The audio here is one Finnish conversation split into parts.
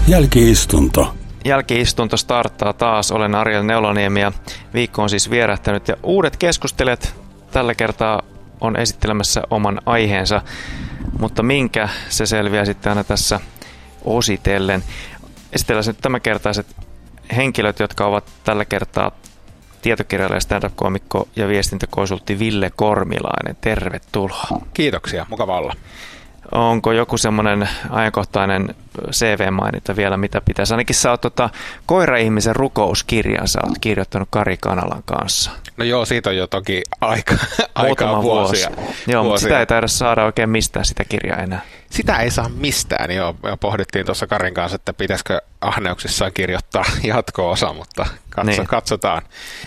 Jälki-istunto. Jälki-istunto starttaa taas. Olen Ariel Neuloniemi ja viikko on siis vierähtänyt ja uudet keskustelijat tällä kertaa on esittelemässä oman aiheensa, mutta minkä se selviää sitten aina tässä ositellen. Esitellään nyt tämänkertaiset henkilöt, jotka ovat tällä kertaa tietokirjailija, stand-up-koomikko ja viestintäkonsultti Ville Kormilainen. Tervetuloa. Kiitoksia, mukava olla. Onko joku semmoinen ajankohtainen CV-maininta vielä, mitä pitäisi? Ainakin sä oot Koira-ihmisen rukouskirjan sä oot kirjoittanut Kari Kanalan kanssa. No joo, siitä on jo toki aikaa vuosia. Joo, mutta sitä ei taida saada oikein mistään sitä kirjaa enää. Sitä ei saa mistään, joo. Me pohdittiin tuossa Karin kanssa, että pitäisikö ahneuksissaan kirjoittaa jatko-osa, mutta katsotaan.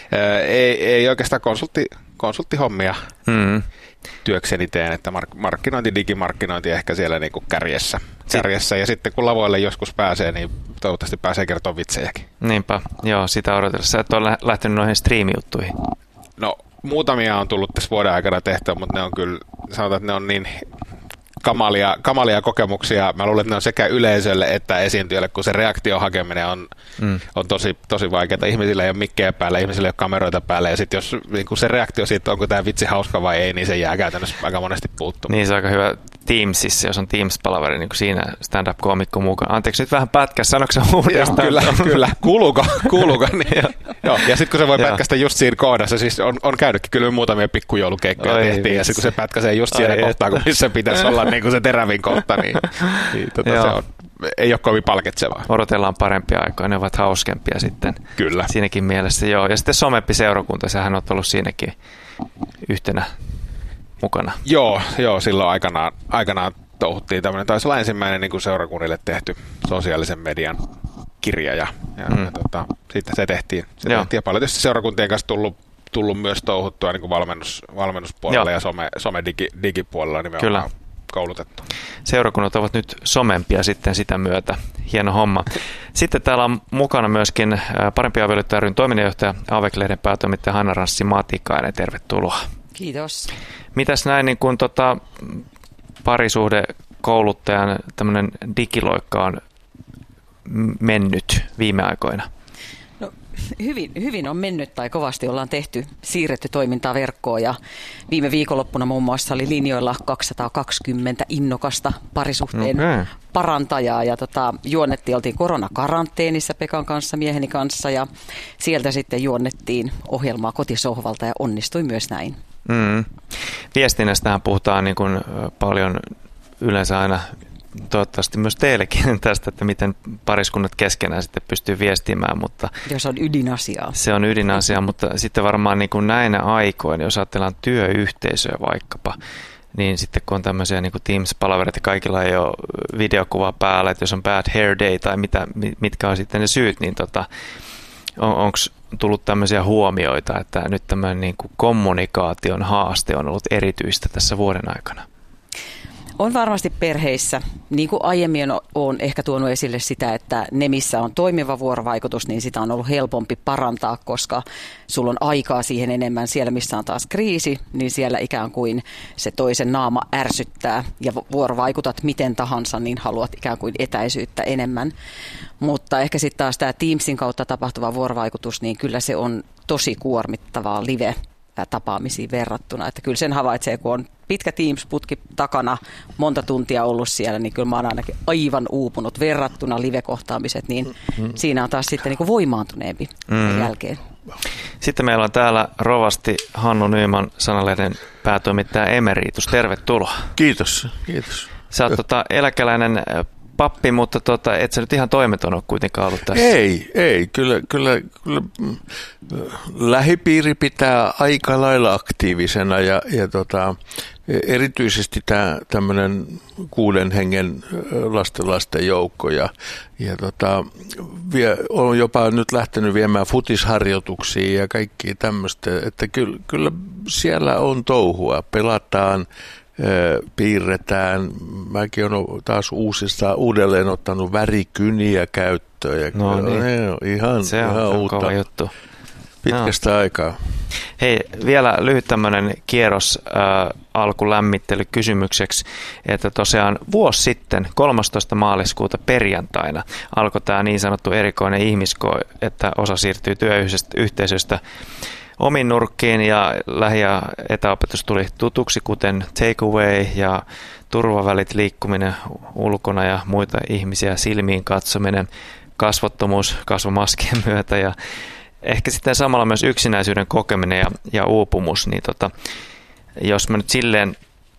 Ei oikeastaan konsulttihommia työkseni teen, että markkinointi, digimarkkinointi ehkä siellä niin kuin kärjessä. Ja sitten kun lavoille joskus pääsee, niin toivottavasti pääsee kertoa vitsejäkin. Niinpä, joo, sitä odotellessa. Sä et ole lähtenyt noihin striimijuttuihin. No, muutamia on tullut tässä vuoden aikana tehtyä, mutta ne on kyllä, sanotaan, että ne on niin kamalia kokemuksia. Mä luulen, että ne on sekä yleisölle että esiintyjälle, kun se reaktion hakeminen on tosi vaikeaa. Ihmisillä ei ole mikkejä päällä, ihmisillä ei ole kameroita päällä. Ja sitten jos niin kun se reaktio siitä, onko tämä vitsi hauska vai ei, niin se jää käytännössä aika monesti puuttumaan. Niin se on aika hyvä Teamsissa, jos on Teams-palaveri, niin kuin siinä stand-up-koomikko mukaan. Anteeksi nyt vähän pätkä, sanoiko sä uudestaan? Kyllä. Kuuluuko? Niin, joo. Ja sitten kun se voi pätkästä just siinä kohdassa, siis on käynytkin kyllä muutamia pikkujoulukeikkoja tehtiin, ja sitten kun se pätkäsee just siinä kohtaa, kun missä pitäisi olla niin kuin se terävin kohta, niin se ei ole kovin palkitsevaa. Odotellaan parempia aikoja, ne ovat hauskempia sitten. Kyllä. Siinäkin mielessä, joo. Ja sitten Someppi-seurakunta, sähän on ollut siinäkin yhtenä mukana. Joo, silloin aikanaan touhuttiin tämmöinen, taisi olla ensimmäinen niin kuin seurakunnille tehty sosiaalisen median kirja, ja sitten se tehtiin ja paljon tietysti seurakuntien kanssa tullut myös touhuttua niin kuin valmennuspuolella ja digipuolella nimenomaan koulutettu. Seurakunnat ovat nyt somempia sitten sitä myötä. Hieno homma. Sitten täällä on mukana myöskin Parempi avioliitto ry:n toiminnanjohtaja Avek-lehden päätoimittaja Hanna Ranssi-Matikainen. Tervetuloa. Kiitos. Mitäs näin niin kuin parisuhdekouluttajan tämmöinen digiloikka on mennyt viime aikoina? No, hyvin on mennyt tai kovasti ollaan siirretty toimintaa verkkoon ja viime viikonloppuna muun muassa oli linjoilla 220 innokasta parisuhteen parantajaa ja oltiin koronakaranteenissa Pekan kanssa, mieheni kanssa ja sieltä sitten juonnettiin ohjelmaa kotisohvalta ja onnistui myös näin. Viestinnästähän puhutaan niin kuin paljon yleensä aina, toivottavasti myös teillekin tästä, että miten pariskunnat keskenään sitten pystyy viestimään. Mutta se on ydinasia. Se on ydinasia, mutta sitten varmaan niin kuin näinä aikoina, jos ajatellaan työyhteisöä vaikkapa, niin sitten kun on tämmöisiä niin kuin Teams-palavereita, kaikilla ei ole videokuva päällä, että jos on bad hair day tai mitkä on sitten ne syyt, niin onko tullut tämmöisiä huomioita, että nyt tämmöinen niin kuin kommunikaation haaste on ollut erityistä tässä vuoden aikana? On varmasti perheissä, niin kuin aiemmin olen ehkä tuonut esille sitä, että ne missä on toimiva vuorovaikutus, niin sitä on ollut helpompi parantaa, koska sulla on aikaa siihen enemmän. Siellä missä on taas kriisi, niin siellä ikään kuin se toisen naama ärsyttää ja vuorovaikutat miten tahansa, niin haluat ikään kuin etäisyyttä enemmän. Mutta ehkä sitten taas tämä Teamsin kautta tapahtuva vuorovaikutus, niin kyllä se on tosi kuormittavaa live-tapaamisiin verrattuna. Että kyllä sen havaitsee, kun on pitkä Teams-putki takana, monta tuntia ollut siellä, niin kyllä mä oon ainakin aivan uupunut verrattuna live-kohtaamiset, niin siinä on taas sitten niin kuin voimaantuneempi jälkeen. Sitten meillä on täällä rovasti Hannu Nyman, Sanalehden päätoimittaja emeritus. Tervetuloa. Kiitos. Sä oot eläkeläinen pappi, mutta et sä nyt ihan toimeton ole kuitenkaan ollut tässä. Ei. Kyllä lähipiiri pitää aika lailla aktiivisena ja erityisesti tämmöinen 6 hengen lasten joukko ja on jopa nyt lähtenyt viemään futisharjoituksia ja kaikkia tämmöistä, että kyllä siellä on touhua, pelataan, piirretään. Mäkin olen taas uudelleen ottanut värikyniä käyttöön. Ja no niin. ihan se on uutta. kova juttu. pitkästä aikaa. Hei, vielä lyhyt tämmöinen kierros alkulämmittelykysymykseksi, että tosiaan vuosi sitten 13. maaliskuuta perjantaina alkoi tämä niin sanottu erikoinen ihmiskoe, että osa siirtyy työyhteisöstä omiin nurkkiin ja lähi- ja etäopetus tuli tutuksi, kuten takeaway ja turvavälit, liikkuminen ulkona ja muita ihmisiä silmiin katsominen, kasvottomuus kasvomaskien myötä ja ehkä sitten samalla myös yksinäisyyden kokeminen ja uupumus, niin jos mä nyt silleen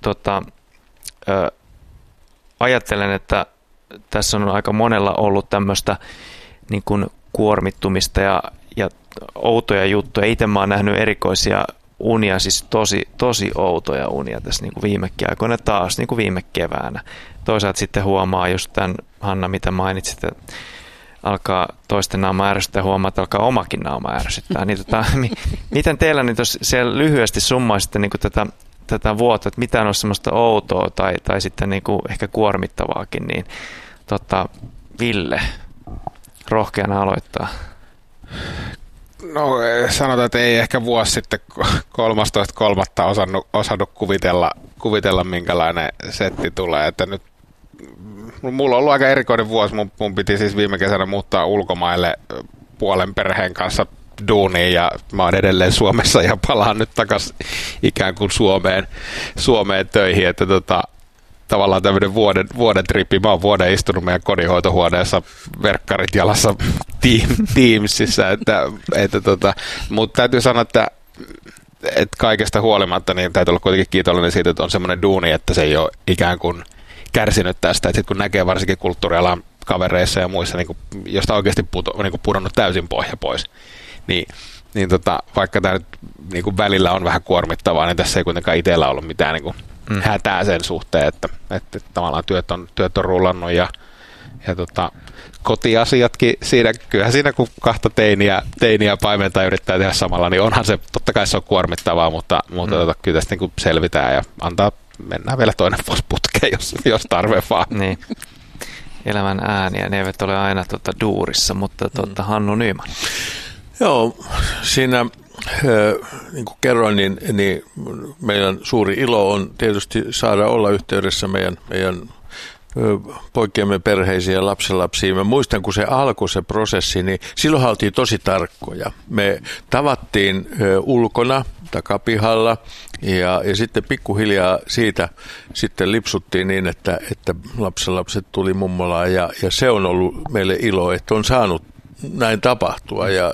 ajattelen, että tässä on aika monella ollut tämmöistä niin kuin kuormittumista ja outoja juttuja. Itse mä oon nähnyt erikoisia unia, siis tosi outoja unia tässä niin kuin viimekin aikoina taas, niin kuin viime keväänä. Toisaalta sitten huomaa just tämän, Hanna, mitä mainitsit, että alkaa toisten naama ärsyttää ja huomaa, että alkaa omakin naama ärsyttää. Niin miten teillä nyt, jos siellä lyhyesti summaisitte niin kuin tätä vuotta, että mitä on semmoista outoa tai sitten niin kuin ehkä kuormittavaakin, niin Ville, rohkeana aloittaa. No sanotaan, että ei ehkä vuosi sitten 13.3. osannut kuvitella minkälainen setti tulee, että nyt mulla on ollut aika erikoinen vuosi. Mun piti siis viime kesänä muuttaa ulkomaille puolen perheen kanssa duuniin ja mä oon edelleen Suomessa ja palaan nyt takaisin ikään kuin Suomeen töihin, että tavallaan tämmöinen vuoden trippi. Mä oon vuoden istunut meidän kodinhoitohuoneessa verkkarit jalassa Teamsissa, mutta täytyy sanoa, että kaikesta huolimatta niin täytyy olla kuitenkin kiitollinen siitä, että on semmoinen duuni, että se ei ole ikään kuin kärsinyt tästä, että sit kun näkee varsinkin kulttuurialan kavereissa ja muissa, niin josta oikeasti niin pudonnut täysin pohja pois, niin vaikka tämä nyt niin välillä on vähän kuormittavaa, niin tässä ei kuitenkaan itsellä ollut mitään niin hätää sen suhteen, että tavallaan työt on rullannut ja kotiasiatkin siinä, kyllähän siinä kun kahta teiniä paimentaa yrittää tehdä samalla, niin onhan se, totta kai se on kuormittavaa, mutta kyllä tästä niin selvitään ja mennään vielä toinen vuosi putkeen, jos tarve vaan. Niin. Elämän ääniä, ne eivät ole aina duurissa, mutta Hannu Nyman. Joo, siinä niin kuin kerroin, niin meidän suuri ilo on tietysti saada olla yhteydessä meidän poikiemme perheisiin ja lapsenlapsiin. Mä muistan, kun se alkoi se prosessi, niin silloin oltiin tosi tarkkoja. Me tavattiin ulkona, takapihalla, ja sitten pikkuhiljaa siitä sitten lipsuttiin niin, että lapsenlapset tuli mummolaan, ja se on ollut meille ilo, että on saanut näin tapahtua, ja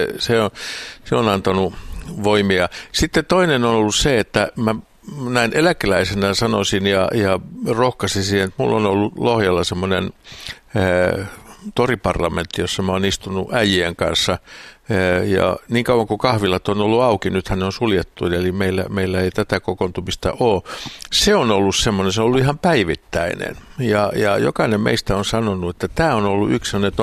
se on antanut voimia. Sitten toinen on ollut se, että mä näin eläkeläisenä sanoisin ja rohkaisin siihen, että mulla on ollut Lohjalla semmoinen toriparlamentti, jossa mä oon istunut äijien kanssa. Ja niin kauan kuin kahvilat on ollut auki, nythän ne on suljettu, eli meillä ei tätä kokoontumista ole. Se on ollut semmoinen, se on ollut ihan päivittäinen. Ja jokainen meistä on sanonut, että tämä on ollut yksi, että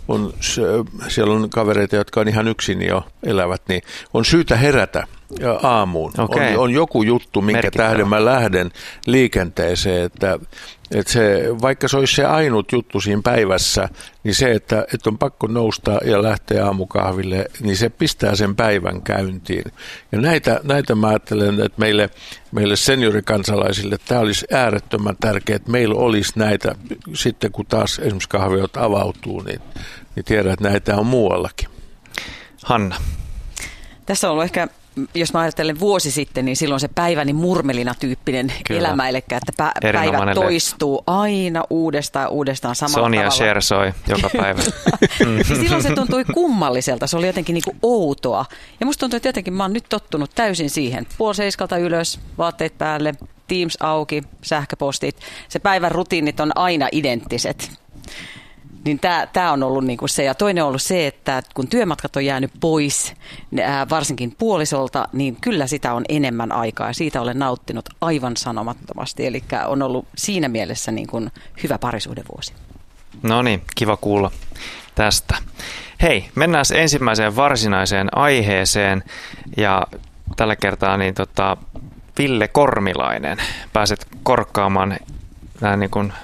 siellä on kavereita, jotka on ihan yksin jo elävät, niin on syytä herätä aamuun. Okay. On joku juttu, minkä tähden mä lähden liikenteeseen, että vaikka se olisi se ainut juttu siinä päivässä, niin se, että on pakko nousta ja lähteä aamukahville, niin se pistää sen päivän käyntiin. Ja näitä mä ajattelen, että meille seniorikansalaisille tämä olisi äärettömän tärkeää, että meillä olisi näitä, sitten kun taas esimerkiksi kahviot avautuu, niin tiedän, että näitä on muuallakin. Hanna. Tässä on ollut ehkä, jos mä ajattelen vuosi sitten, niin silloin se päiväni murmelina-tyyppinen elämä, eli että päivät toistuu aina uudestaan samalla Sonia tavalla. Cher soi joka päivä. Silloin se tuntui kummalliselta, se oli jotenkin niin kuin outoa. Ja musta tuntuu, että jotenkin mä oon nyt tottunut täysin siihen. 6:30 ylös, vaatteet päälle, Teams auki, sähköpostit. Se päivän rutiinit on aina identtiset. Niin tämä on ollut niinku se. Ja toinen on ollut se, että kun työmatkat on jäänyt pois, varsinkin puolisolta, niin kyllä sitä on enemmän aikaa. Ja siitä olen nauttinut aivan sanomattomasti. Eli on ollut siinä mielessä niin kuin hyvä parisuhdevuosi. No niin, kiva kuulla tästä. Hei, mennään ensimmäiseen varsinaiseen aiheeseen. Ja tällä kertaa niin Ville Kormilainen, pääset korkkaamaan näin niin kuin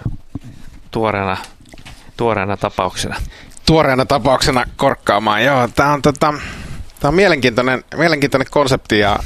tuoreena tapauksena. Tuoreena tapauksena korkkaamaan, joo. Tämä on Tämä on mielenkiintoinen konsepti ja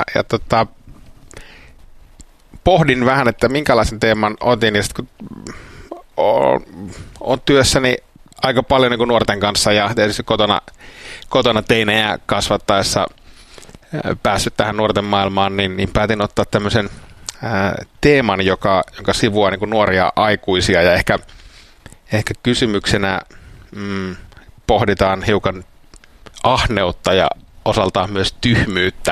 pohdin vähän, että minkälaisen teeman otin, ja sitten kun on työssäni aika paljon niin kuin nuorten kanssa ja tietysti kotona teinejä kasvattaessa päässyt tähän nuorten maailmaan, niin päätin ottaa tämmöisen teeman, jonka sivuaa niin kuin nuoria aikuisia, ja ehkä kysymyksenä pohditaan hiukan ahneutta ja osaltaan myös tyhmyyttä.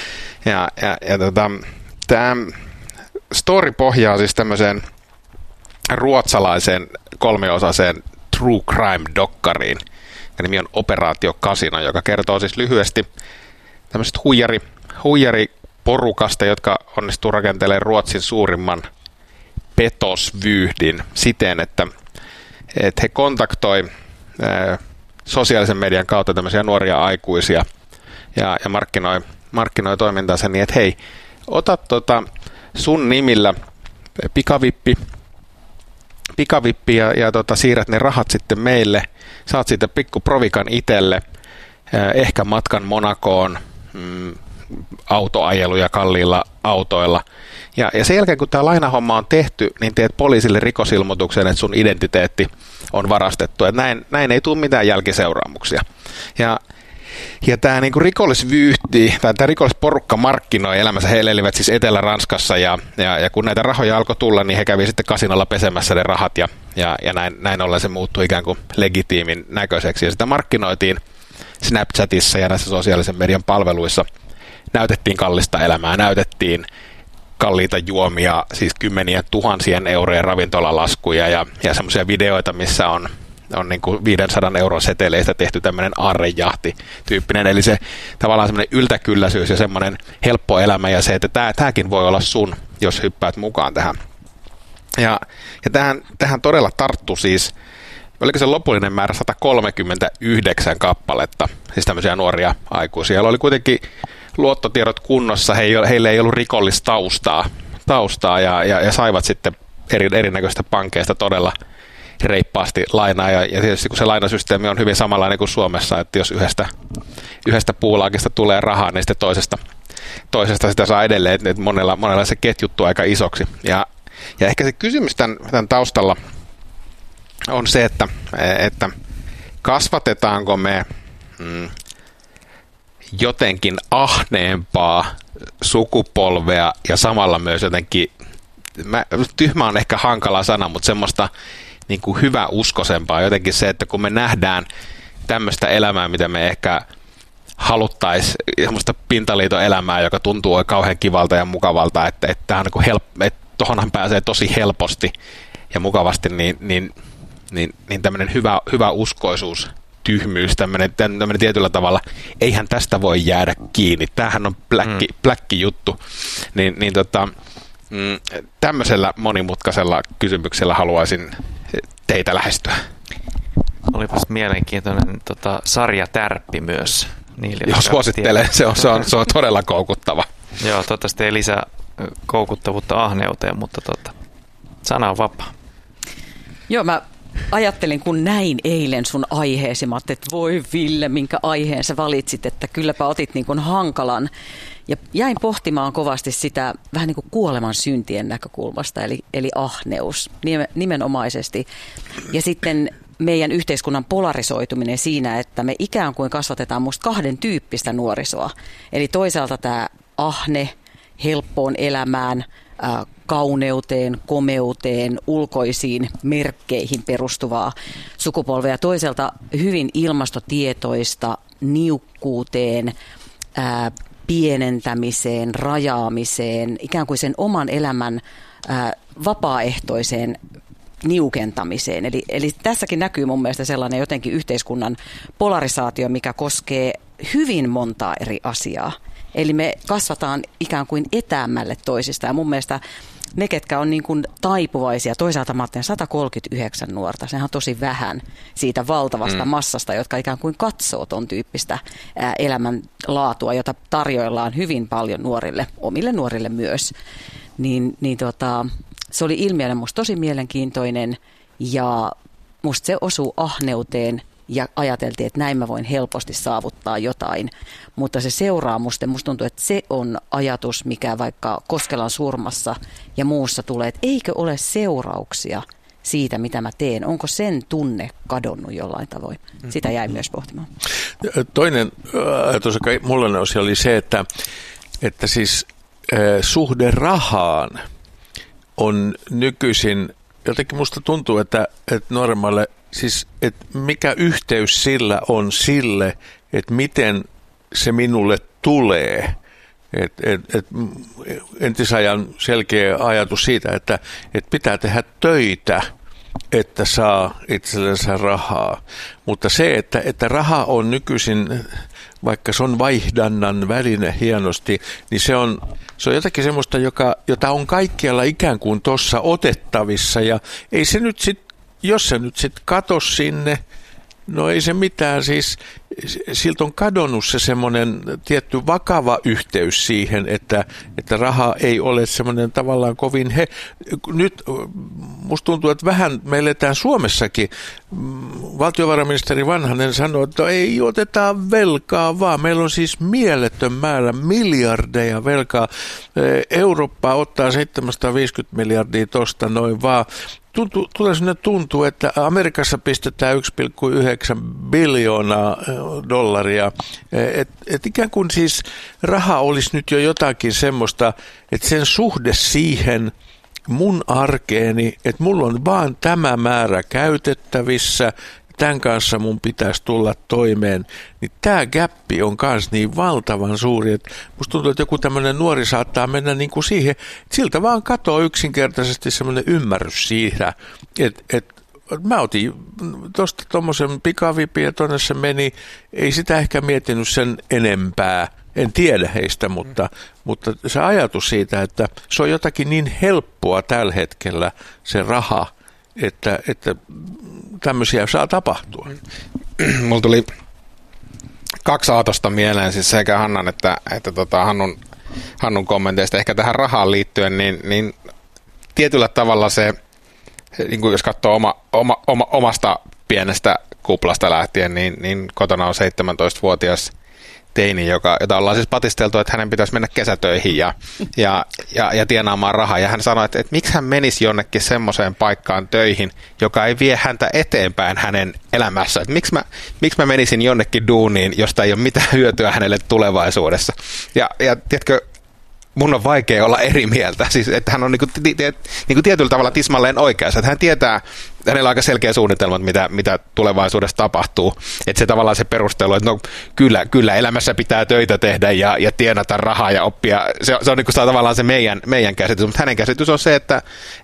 Tämä story pohjaa siis tämmöiseen ruotsalaiseen 3-osaiseen true crime-dokkariin. Ja nimi on Operaatio Casino, joka kertoo siis lyhyesti tämmöisestä huijariporukasta, jotka onnistuu rakentelemaan Ruotsin suurimman petosvyyhdin siten, että he kontaktoi sosiaalisen median kautta tämmöisiä nuoria aikuisia ja markkinoi toimintaansa niin, että hei, ota sun nimillä pikavippi ja siirrät ne rahat sitten meille, saat siitä pikku provikan itselle, ehkä matkan Monakoon, autoajeluja kalliilla autoilla. Ja sen jälkeen, kun tämä lainahomma on tehty, niin teet poliisille rikosilmoituksen, että sun identiteetti on varastettu. Että näin ei tule mitään jälkiseuraamuksia. Ja tämä niinku rikollisvyyhti, tai tämä rikollisporukka markkinoi elämänsä. He elivät siis Etelä-Ranskassa, ja kun näitä rahoja alkoi tulla, niin he kävi sitten kasinolla pesemässä ne rahat, ja näin ollen se muuttui ikään kuin legitiimin näköiseksi. Ja sitä markkinoitiin Snapchatissa ja näissä sosiaalisen median palveluissa. Näytettiin kallista elämää, näytettiin kalliita juomia, siis 10 000 eurojen ravintolalaskuja ja semmoisia videoita, missä on niin kuin 500 euron seteleistä tehty tämmöinen aarrejahti-tyyppinen. Eli se tavallaan semmoinen yltäkylläisyys ja semmoinen helppo elämä ja se, että tämäkin voi olla sun, jos hyppäät mukaan tähän. Ja tähän todella tarttu siis, oliko se lopullinen määrä 139 kappaletta, siis tämmöisiä nuoria aikuisia, joilla oli kuitenkin luottotiedot kunnossa, heillä ei ollut rikollistaustaa ja saivat sitten erinäköistä pankeista todella reippaasti lainaa. Ja tietysti kun se lainasysteemi on hyvin samanlainen kuin Suomessa, että jos yhdestä puulaakista tulee rahaa, niin sitten toisesta sitä saa edelleen, että monella se ketjuttuu aika isoksi. Ja ehkä se kysymys tämän taustalla on se, että kasvatetaanko me jotenkin ahneempaa sukupolvea ja samalla myös jotenkin, tyhmä on ehkä hankala sana, mutta semmoista niin kuin hyväuskoisempaa. Jotenkin se, että kun me nähdään tämmöistä elämää, mitä me ehkä haluttaisiin, semmoista pintaliiton elämää, joka tuntuu kauhean kivalta ja mukavalta, että niin tuohonhan pääsee tosi helposti ja mukavasti, niin tämmöinen hyvä uskoisuus, tyhmyys, tämmöinen tietyllä tavalla, eihän tästä voi jäädä kiinni. Tämähän on pläkki juttu. Tämmöisellä monimutkaisella kysymyksellä haluaisin teitä lähestyä. Olipas mielenkiintoinen sarjatärppi myös. Joo, suosittelen. Se on todella koukuttava. Joo, toivottavasti ei lisää koukuttavuutta ahneuteen, mutta sana on vapaa. Joo, mä ajattelin, kun näin eilen sun aiheesi, mä ajattelin, että voi Ville, minkä aiheen sä valitsit, että kylläpä otit niin kuin hankalan. Ja jäin pohtimaan kovasti sitä vähän niin kuin kuoleman syntien näkökulmasta, eli ahneus nimenomaisesti. Ja sitten meidän yhteiskunnan polarisoituminen siinä, että me ikään kuin kasvatetaan musta 2 tyyppistä nuorisoa. Eli toisaalta tämä ahne helppoon elämään, kauneuteen, komeuteen, ulkoisiin merkkeihin perustuvaa sukupolvea. Toisaalta hyvin ilmastotietoista, niukkuuteen, pienentämiseen, rajaamiseen, ikään kuin sen oman elämän vapaaehtoiseen niukentamiseen. Eli tässäkin näkyy mun mielestä sellainen jotenkin yhteiskunnan polarisaatio, mikä koskee hyvin montaa eri asiaa. Eli me kasvataan ikään kuin etäämmälle toisista. Ja mun mielestä ne, ketkä on niin kuin taipuvaisia, toisaalta mä ajattelen 139 nuorta, sehän on tosi vähän siitä valtavasta massasta, jotka ikään kuin katsoo ton tyyppistä elämänlaatua, jota tarjoillaan hyvin paljon nuorille, omille nuorille myös. Se oli ilmiönä musta tosi mielenkiintoinen ja musta se osuu ahneuteen ja ajateltiin, että näin mä voin helposti saavuttaa jotain. Mutta se seuraamusten, musta tuntuu, että se on ajatus, mikä vaikka Koskelan surmassa ja muussa tulee, että eikö ole seurauksia siitä, mitä mä teen. Onko sen tunne kadonnut jollain tavoin? Sitä jäi myös pohtimaan. Toinen ajatus, joka mulla nousi, oli se, että siis suhde rahaan on nykyisin, jotenkin musta tuntuu, että nuoremmalle, siis että mikä yhteys sillä on sille, että miten se minulle tulee. Entisajan selkeä ajatus siitä, että pitää tehdä töitä, että saa itsellensä rahaa. Mutta se, että raha on nykyisin, vaikka se on vaihdannan väline hienosti, niin se on jotakin semmoista, jota on kaikkialla ikään kuin tuossa otettavissa. Ja ei se nyt jos se nyt sitten katosi sinne, no ei se mitään, siis siltä on kadonnut se semmoinen tietty vakava yhteys siihen, että raha ei ole semmoinen tavallaan kovin nyt musta tuntuu, että vähän me eletään Suomessakin. Valtiovarainministeri Vanhanen sanoi, että ei oteta velkaa vaan. Meillä on siis mieletön määrä miljardeja velkaa. Eurooppa ottaa 750 miljardia tosta noin vaan. Tuntuu, että Amerikassa pistetään 1,9 biljoonaa dollaria. Et ikään kuin siis raha olisi nyt jo jotakin semmoista, että sen suhde siihen mun arkeeni, että mulla on vaan tämä määrä käytettävissä, tämän kanssa mun pitäisi tulla toimeen, niin tämä gäppi on myös niin valtavan suuri, että musta tuntuu, että joku tämmöinen nuori saattaa mennä niin kuin siihen, että siltä vaan katoo yksinkertaisesti semmoinen ymmärrys siitä, että mä otin tuosta tuommoisen pikavipin ja tuonne se meni, ei sitä ehkä miettinyt sen enempää, en tiedä heistä, mutta se ajatus siitä, että se on jotakin niin helppoa tällä hetkellä se raha, että tämmöisiä saa tapahtua. Mulla tuli 2 aatosta mieleen, siis sekä Hannan että Hannun kommenteista ehkä tähän rahaan liittyen, niin tietyllä tavalla se, niin kuin jos katsoo omasta pienestä kuplasta lähtien, niin kotona on 17-vuotias teini, jota ollaan siis patisteltu, että hänen pitäisi mennä kesätöihin ja tienaamaan rahaa. Ja hän sanoi, että miksi hän menisi jonnekin semmoiseen paikkaan töihin, joka ei vie häntä eteenpäin hänen elämässä. Että miksi mä menisin jonnekin duuniin, josta ei ole mitään hyötyä hänelle tulevaisuudessa. Ja tiedätkö, mun on vaikea olla eri mieltä. Siis, että hän on niinku tietyllä tavalla tismalleen oikeassa. Että hän tietää, hänellä on aika selkeä suunnitelma, mitä tulevaisuudessa tapahtuu. Että se tavallaan se perustelu, että no kyllä elämässä pitää töitä tehdä ja tienata rahaa ja oppia. Se on niinku tavallaan se meidän käsitys. Mutta hänen käsitys on se, että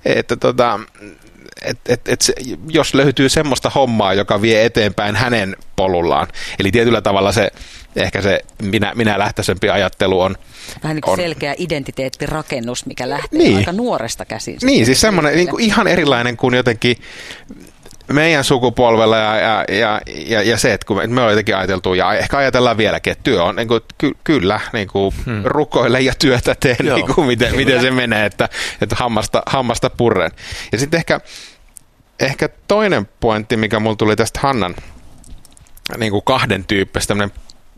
jos löytyy semmoista hommaa, joka vie eteenpäin hänen polullaan. Eli tietyllä tavalla ehkä se minä lähtöisempi ajattelu on vähän niin kuin selkeä identiteettirakennus, mikä lähtee aika nuoresta käsin. Niin, siis semmoinen niin kuin ihan erilainen kuin jotenkin meidän sukupolvella ja se, että kun me on jotenkin ajateltu ja ehkä ajatellaan vieläkin, että työ on niin kuin, kyllä niin kuin rukoile ja työtä tee, niin kuin miten se menee, että hammasta purren. Ja sitten ehkä toinen pointti, mikä mulla tuli tästä Hannan niin kuin 2 tyyppistä, tämmöinen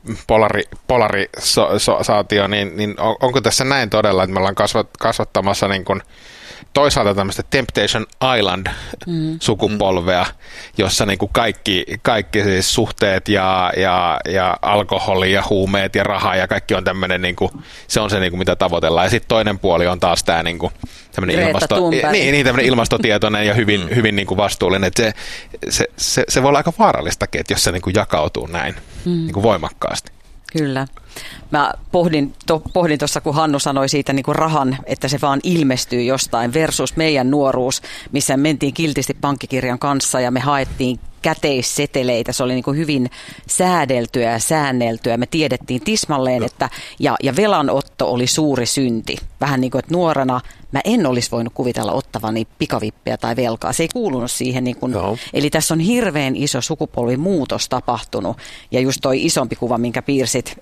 polarisaatio, niin onko tässä näin todella, että me ollaan kasvattamassa niin kuin toisaalta tämmöistä Temptation Island-sukupolvea, jossa niin kuin kaikki siis suhteet ja alkoholi ja huumeet ja raha ja kaikki on tämmöinen, niin kuin, se on se, niin kuin, mitä tavoitellaan. Ja sitten toinen puoli on taas tämä niin kuin, tämmöinen tämmöinen ilmastotietoinen ja hyvin niin kuin vastuullinen. Että se voi olla aika vaarallistakin, että jos se niin kuin jakautuu näin niin kuin voimakkaasti. Kyllä. Mä pohdin tuossa, kun Hannu sanoi siitä niin kuin rahan, että se vaan ilmestyy jostain versus meidän nuoruus, missä mentiin kiltisti pankkikirjan kanssa ja me haettiin käteisseteleitä. Se oli niin kuin hyvin säädeltyä ja säänneltyä. Me tiedettiin tismalleen, että ja velanotto oli suuri synti. Vähän niin kuin, että nuorena mä en olisi voinut kuvitella ottavani pikavippiä tai velkaa. Se ei kuulunut siihen. Niin kuin, eli tässä on hirveän iso sukupolvimuutos tapahtunut. Ja just toi isompi kuva, minkä piirsit Euroopan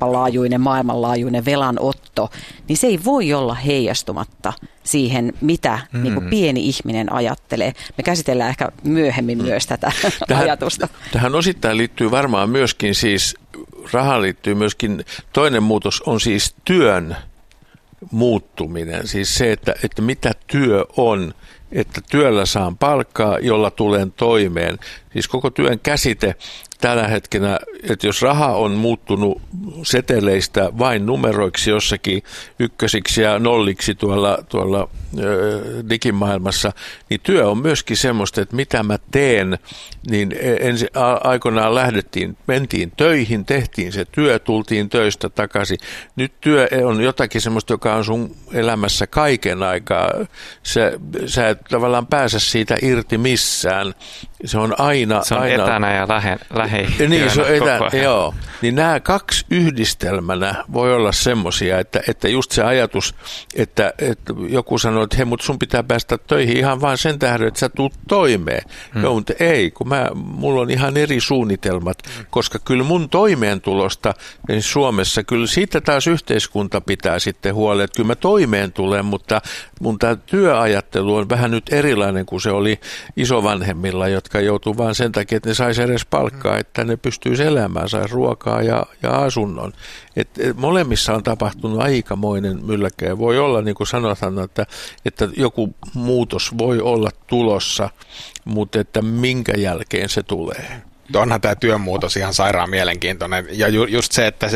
maailmanlaajuinen velanotto, niin se ei voi olla heijastumatta siihen, mitä niin kuin pieni ihminen ajattelee. Me käsitellään ehkä myöhemmin myös tätä ajatusta. Tähän osittain liittyy varmaan myöskin siis, rahaan liittyy myöskin, toinen muutos on siis työn muuttuminen. Siis se, että mitä työ on, että työllä saan palkkaa, jolla tulen toimeen. Siis koko työn käsite tällä hetkellä, että jos raha on muuttunut seteleistä vain numeroiksi jossakin ykkösiksi ja nolliksi tuolla digimaailmassa, niin työ on myöskin semmoista, että mitä mä teen, niin aikoinaan mentiin töihin, tehtiin se työ, tultiin töistä takaisin. Nyt työ on jotakin semmoista, joka on sun elämässä kaiken aikaa. Sä et tavallaan pääse siitä irti missään. Se on aina... Se on etänä ja lähetyönä niin, se on koko ajan. Joo. Niin nämä kaksi yhdistelmänä voi olla semmoisia, että just se ajatus, että joku sanoo, että hei, mutta sun pitää päästä töihin ihan vain sen tähden, että sä tuut toimeen. Joo, mutta ei, kun mulla on ihan eri suunnitelmat, koska kyllä mun toimeentulosta niin Suomessa, kyllä siitä taas yhteiskunta pitää sitten huolen, että kyllä mä toimeen tulen, mutta mun tämä työajattelu on vähän nyt erilainen kuin se oli isovanhemmilla, jotka joutuu vain sen takia, että ne saisi edes palkkaa, että ne pystyisi elämään, saisi ruokaa ja asunnon. Molemmissa on tapahtunut aikamoinen mylläkkä. Voi olla, niin kuin sanotaan, että joku muutos voi olla tulossa, mutta että minkä jälkeen se tulee. Onhan tämä työmuutos ihan sairaan mielenkiintoinen. Ja just se, että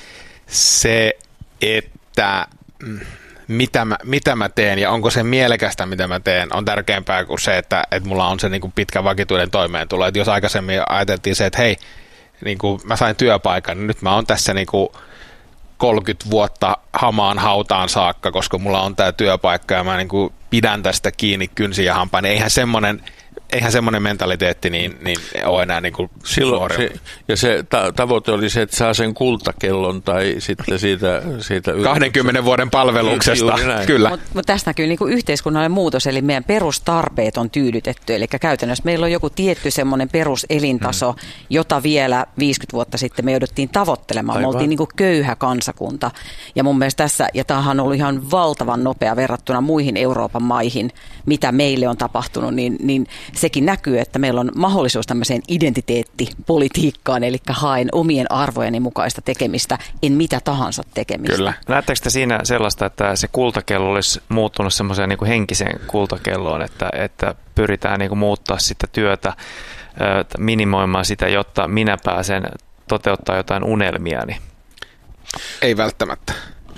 että mitä mä teen ja onko se mielekästä, mitä mä teen, on tärkeämpää kuin se, että mulla on se niin kuin pitkä vakituinen toimeentulo. Että jos aikaisemmin ajateltiin se, että hei, niin kuin mä sain työpaikan, niin nyt mä oon tässä niin kuin 30 vuotta hamaan hautaan saakka, koska mulla on tämä työpaikka ja mä niin kuin pidän tästä kiinni kynsin ja hampaan. Eihän semmoinen mentaliteetti niin ole enää niin kuin ja se tavoite oli se, että saa sen kultakellon tai sitten siitä 20 vuoden palveluksesta. Kyllä. Mutta tästä näkyy niin kuin yhteiskunnallinen muutos, eli meidän perustarpeet on tyydytetty. Eli käytännössä meillä on joku tietty semmoinen peruselintaso, jota vielä 50 vuotta sitten me jouduttiin tavoittelemaan. Aivan. Me oltiin niin kuin köyhä kansakunta. Ja mun mielestä tässä, ja tämähän on ollut ihan valtavan nopea verrattuna muihin Euroopan maihin, mitä meille on tapahtunut, niin sekin näkyy, että meillä on mahdollisuus tämmöiseen identiteettipolitiikkaan, eli haen omien arvojeni mukaista tekemistä, en mitä tahansa tekemistä. Kyllä. Näettekö te siinä sellaista, että se kultakello olisi muuttunut semmoiseen niin kuin henkiseen kultakelloon, että pyritään niin kuin muuttaa sitä työtä, minimoimaan sitä, jotta minä pääsen toteuttaa jotain unelmiani? Ei välttämättä.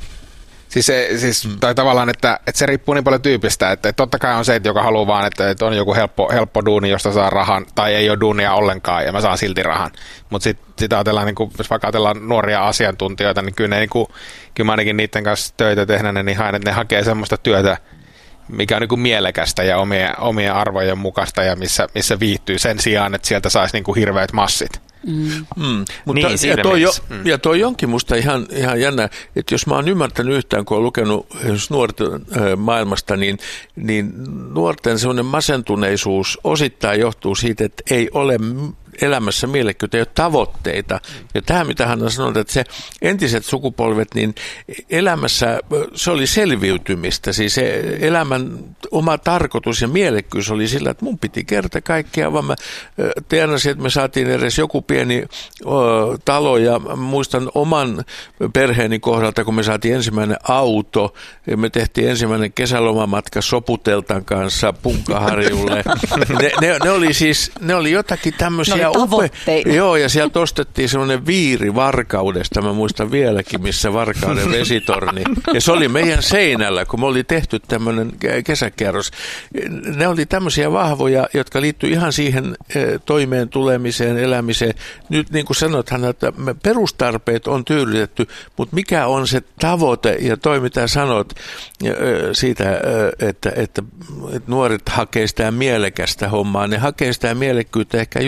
Tai tavallaan, että se riippuu niin paljon tyypistä, että totta kai on se, että joka haluaa vaan, että on joku helppo duuni, josta saa rahan, tai ei ole duunia ollenkaan, ja mä saan silti rahan. Mutta sitten ajatellaan, niin jos vaikka ajatellaan nuoria asiantuntijoita, niin kyllä mä ainakin niiden kanssa töitä tehnänä, niin haen, että ne hakee semmoista työtä, mikä on niin kuin mielekästä ja omien arvojen mukaista, ja missä viihtyy sen sijaan, että sieltä saisi niin kuin hirveät massit. Mutta niin, toi onkin musta ihan jännä, että jos mä oon ymmärtänyt yhtään, kun oon lukenut nuorten maailmasta, niin nuorten semmoinen masentuneisuus osittain johtuu siitä, että ei ole elämässä mielekkyyttä, ei ole tavoitteita. Ja tämä, mitä hän on sanonut, että se entiset sukupolvet, niin elämässä se oli selviytymistä. Siis se elämän oma tarkoitus ja mielekkyys oli sillä, että mun piti kerta kaikkea, vaan mä tienasin, että me saatiin edes joku pieni talo, ja muistan oman perheeni kohdalta, kun me saatiin ensimmäinen auto, ja me tehtiin ensimmäinen kesälomamatka Soputeltan kanssa Punkaharjulle. Ne oli jotakin tämmöisiä joo, ja sieltä ostettiin semmoinen viiri Varkaudesta, mä muistan vieläkin, missä Varkauden vesitorni. Ja se oli meidän seinällä, kun me oli tehty tämmöinen kesäkierros. Ne oli tämmöisiä vahvoja, jotka liittyy ihan siihen toimeen tulemiseen, elämiseen. Nyt niin kuin sanothan, että perustarpeet on tyydytetty, mutta mikä on se tavoite, ja toi mitä sanot siitä, että nuoret hakee sitä mielekästä hommaa, ne hakee sitä mielekkyyttä ehkä juuri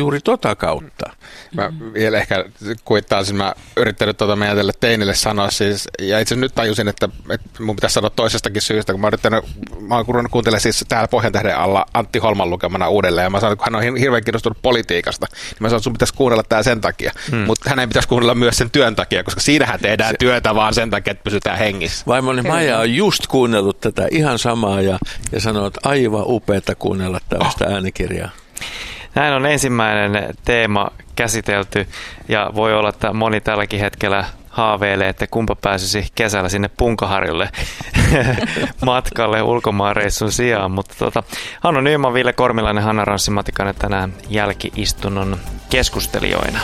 tota kautta. Mä vielä ehkä kuittaisin, mä yrittänyt meidän tälle teinille sanoa siis, ja itse nyt tajusin, että mun pitäisi sanoa toisestakin syystä, kun mä oon kuuntelemaan siis täällä Pohjantähden alla Antti Holman lukemana uudelleen, ja mä sanoin, kun hän on hirveän kiinnostunut politiikasta, niin mä sanoin, että sun pitäisi kuunnella tää sen takia, mutta hänen pitäisi kuunnella myös sen työn takia, koska siinähän tehdään työtä vaan sen takia, että pysytään hengissä. Vaimoni Maija on just kuunnellut tätä ihan samaa ja sanoo, että aivan upeata kuunnella tällaista äänikirjaa. Näin on ensimmäinen teema käsitelty ja voi olla, että moni tälläkin hetkellä haaveilee, että kumpa pääsisi kesällä sinne Punkaharjulle matkalle ulkomaanreissun sijaan. Mutta Hannu Nyman, Ville Kormilainen, Hanna Ranssi-Matikainen tänään jälki-istunnon keskustelijoina.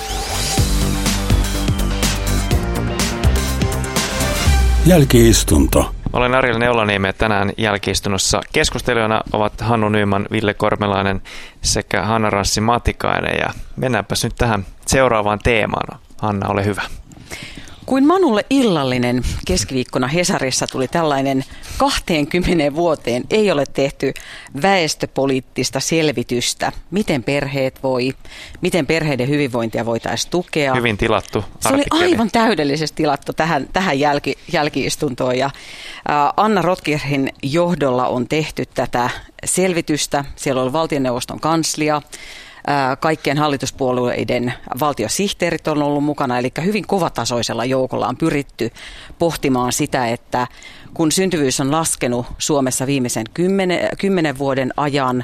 Jälki-istunto. Olen Ariel Neulaniemi ja tänään jälki-istunnossa keskustelijoina ovat Hannu Nyman, Ville Kormilainen sekä Hanna Ranssi-Matikainen. Ja mennäänpäs nyt tähän seuraavaan teemaan. Hanna, ole hyvä. Kuin Manulle illallinen keskiviikkona Hesarissa tuli tällainen 20 vuoteen ei ole tehty väestöpoliittista selvitystä, miten perheet voi, miten perheiden hyvinvointia voitaisiin tukea. Hyvin tilattu artikkeli. Se oli aivan täydellisesti tilattu tähän jälki-istuntoon ja Anna Rotkirchin johdolla on tehty tätä selvitystä. Siellä oli valtioneuvoston kanslia. Kaikkien hallituspuolueiden valtiosihteerit on ollut mukana, eli hyvin kovatasoisella joukolla on pyritty pohtimaan sitä, että kun syntyvyys on laskenut Suomessa viimeisen 10 vuoden ajan,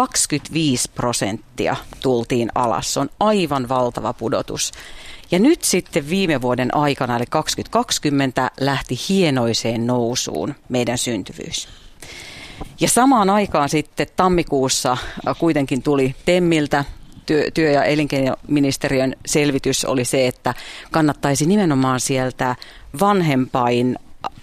25% tultiin alas. Se on aivan valtava pudotus. Ja nyt sitten viime vuoden aikana, eli 2020, lähti hienoiseen nousuun meidän syntyvyys. Ja samaan aikaan sitten tammikuussa kuitenkin tuli TEMiltä, työ- ja elinkeinoministeriön selvitys oli se, että kannattaisi nimenomaan sieltä vanhempain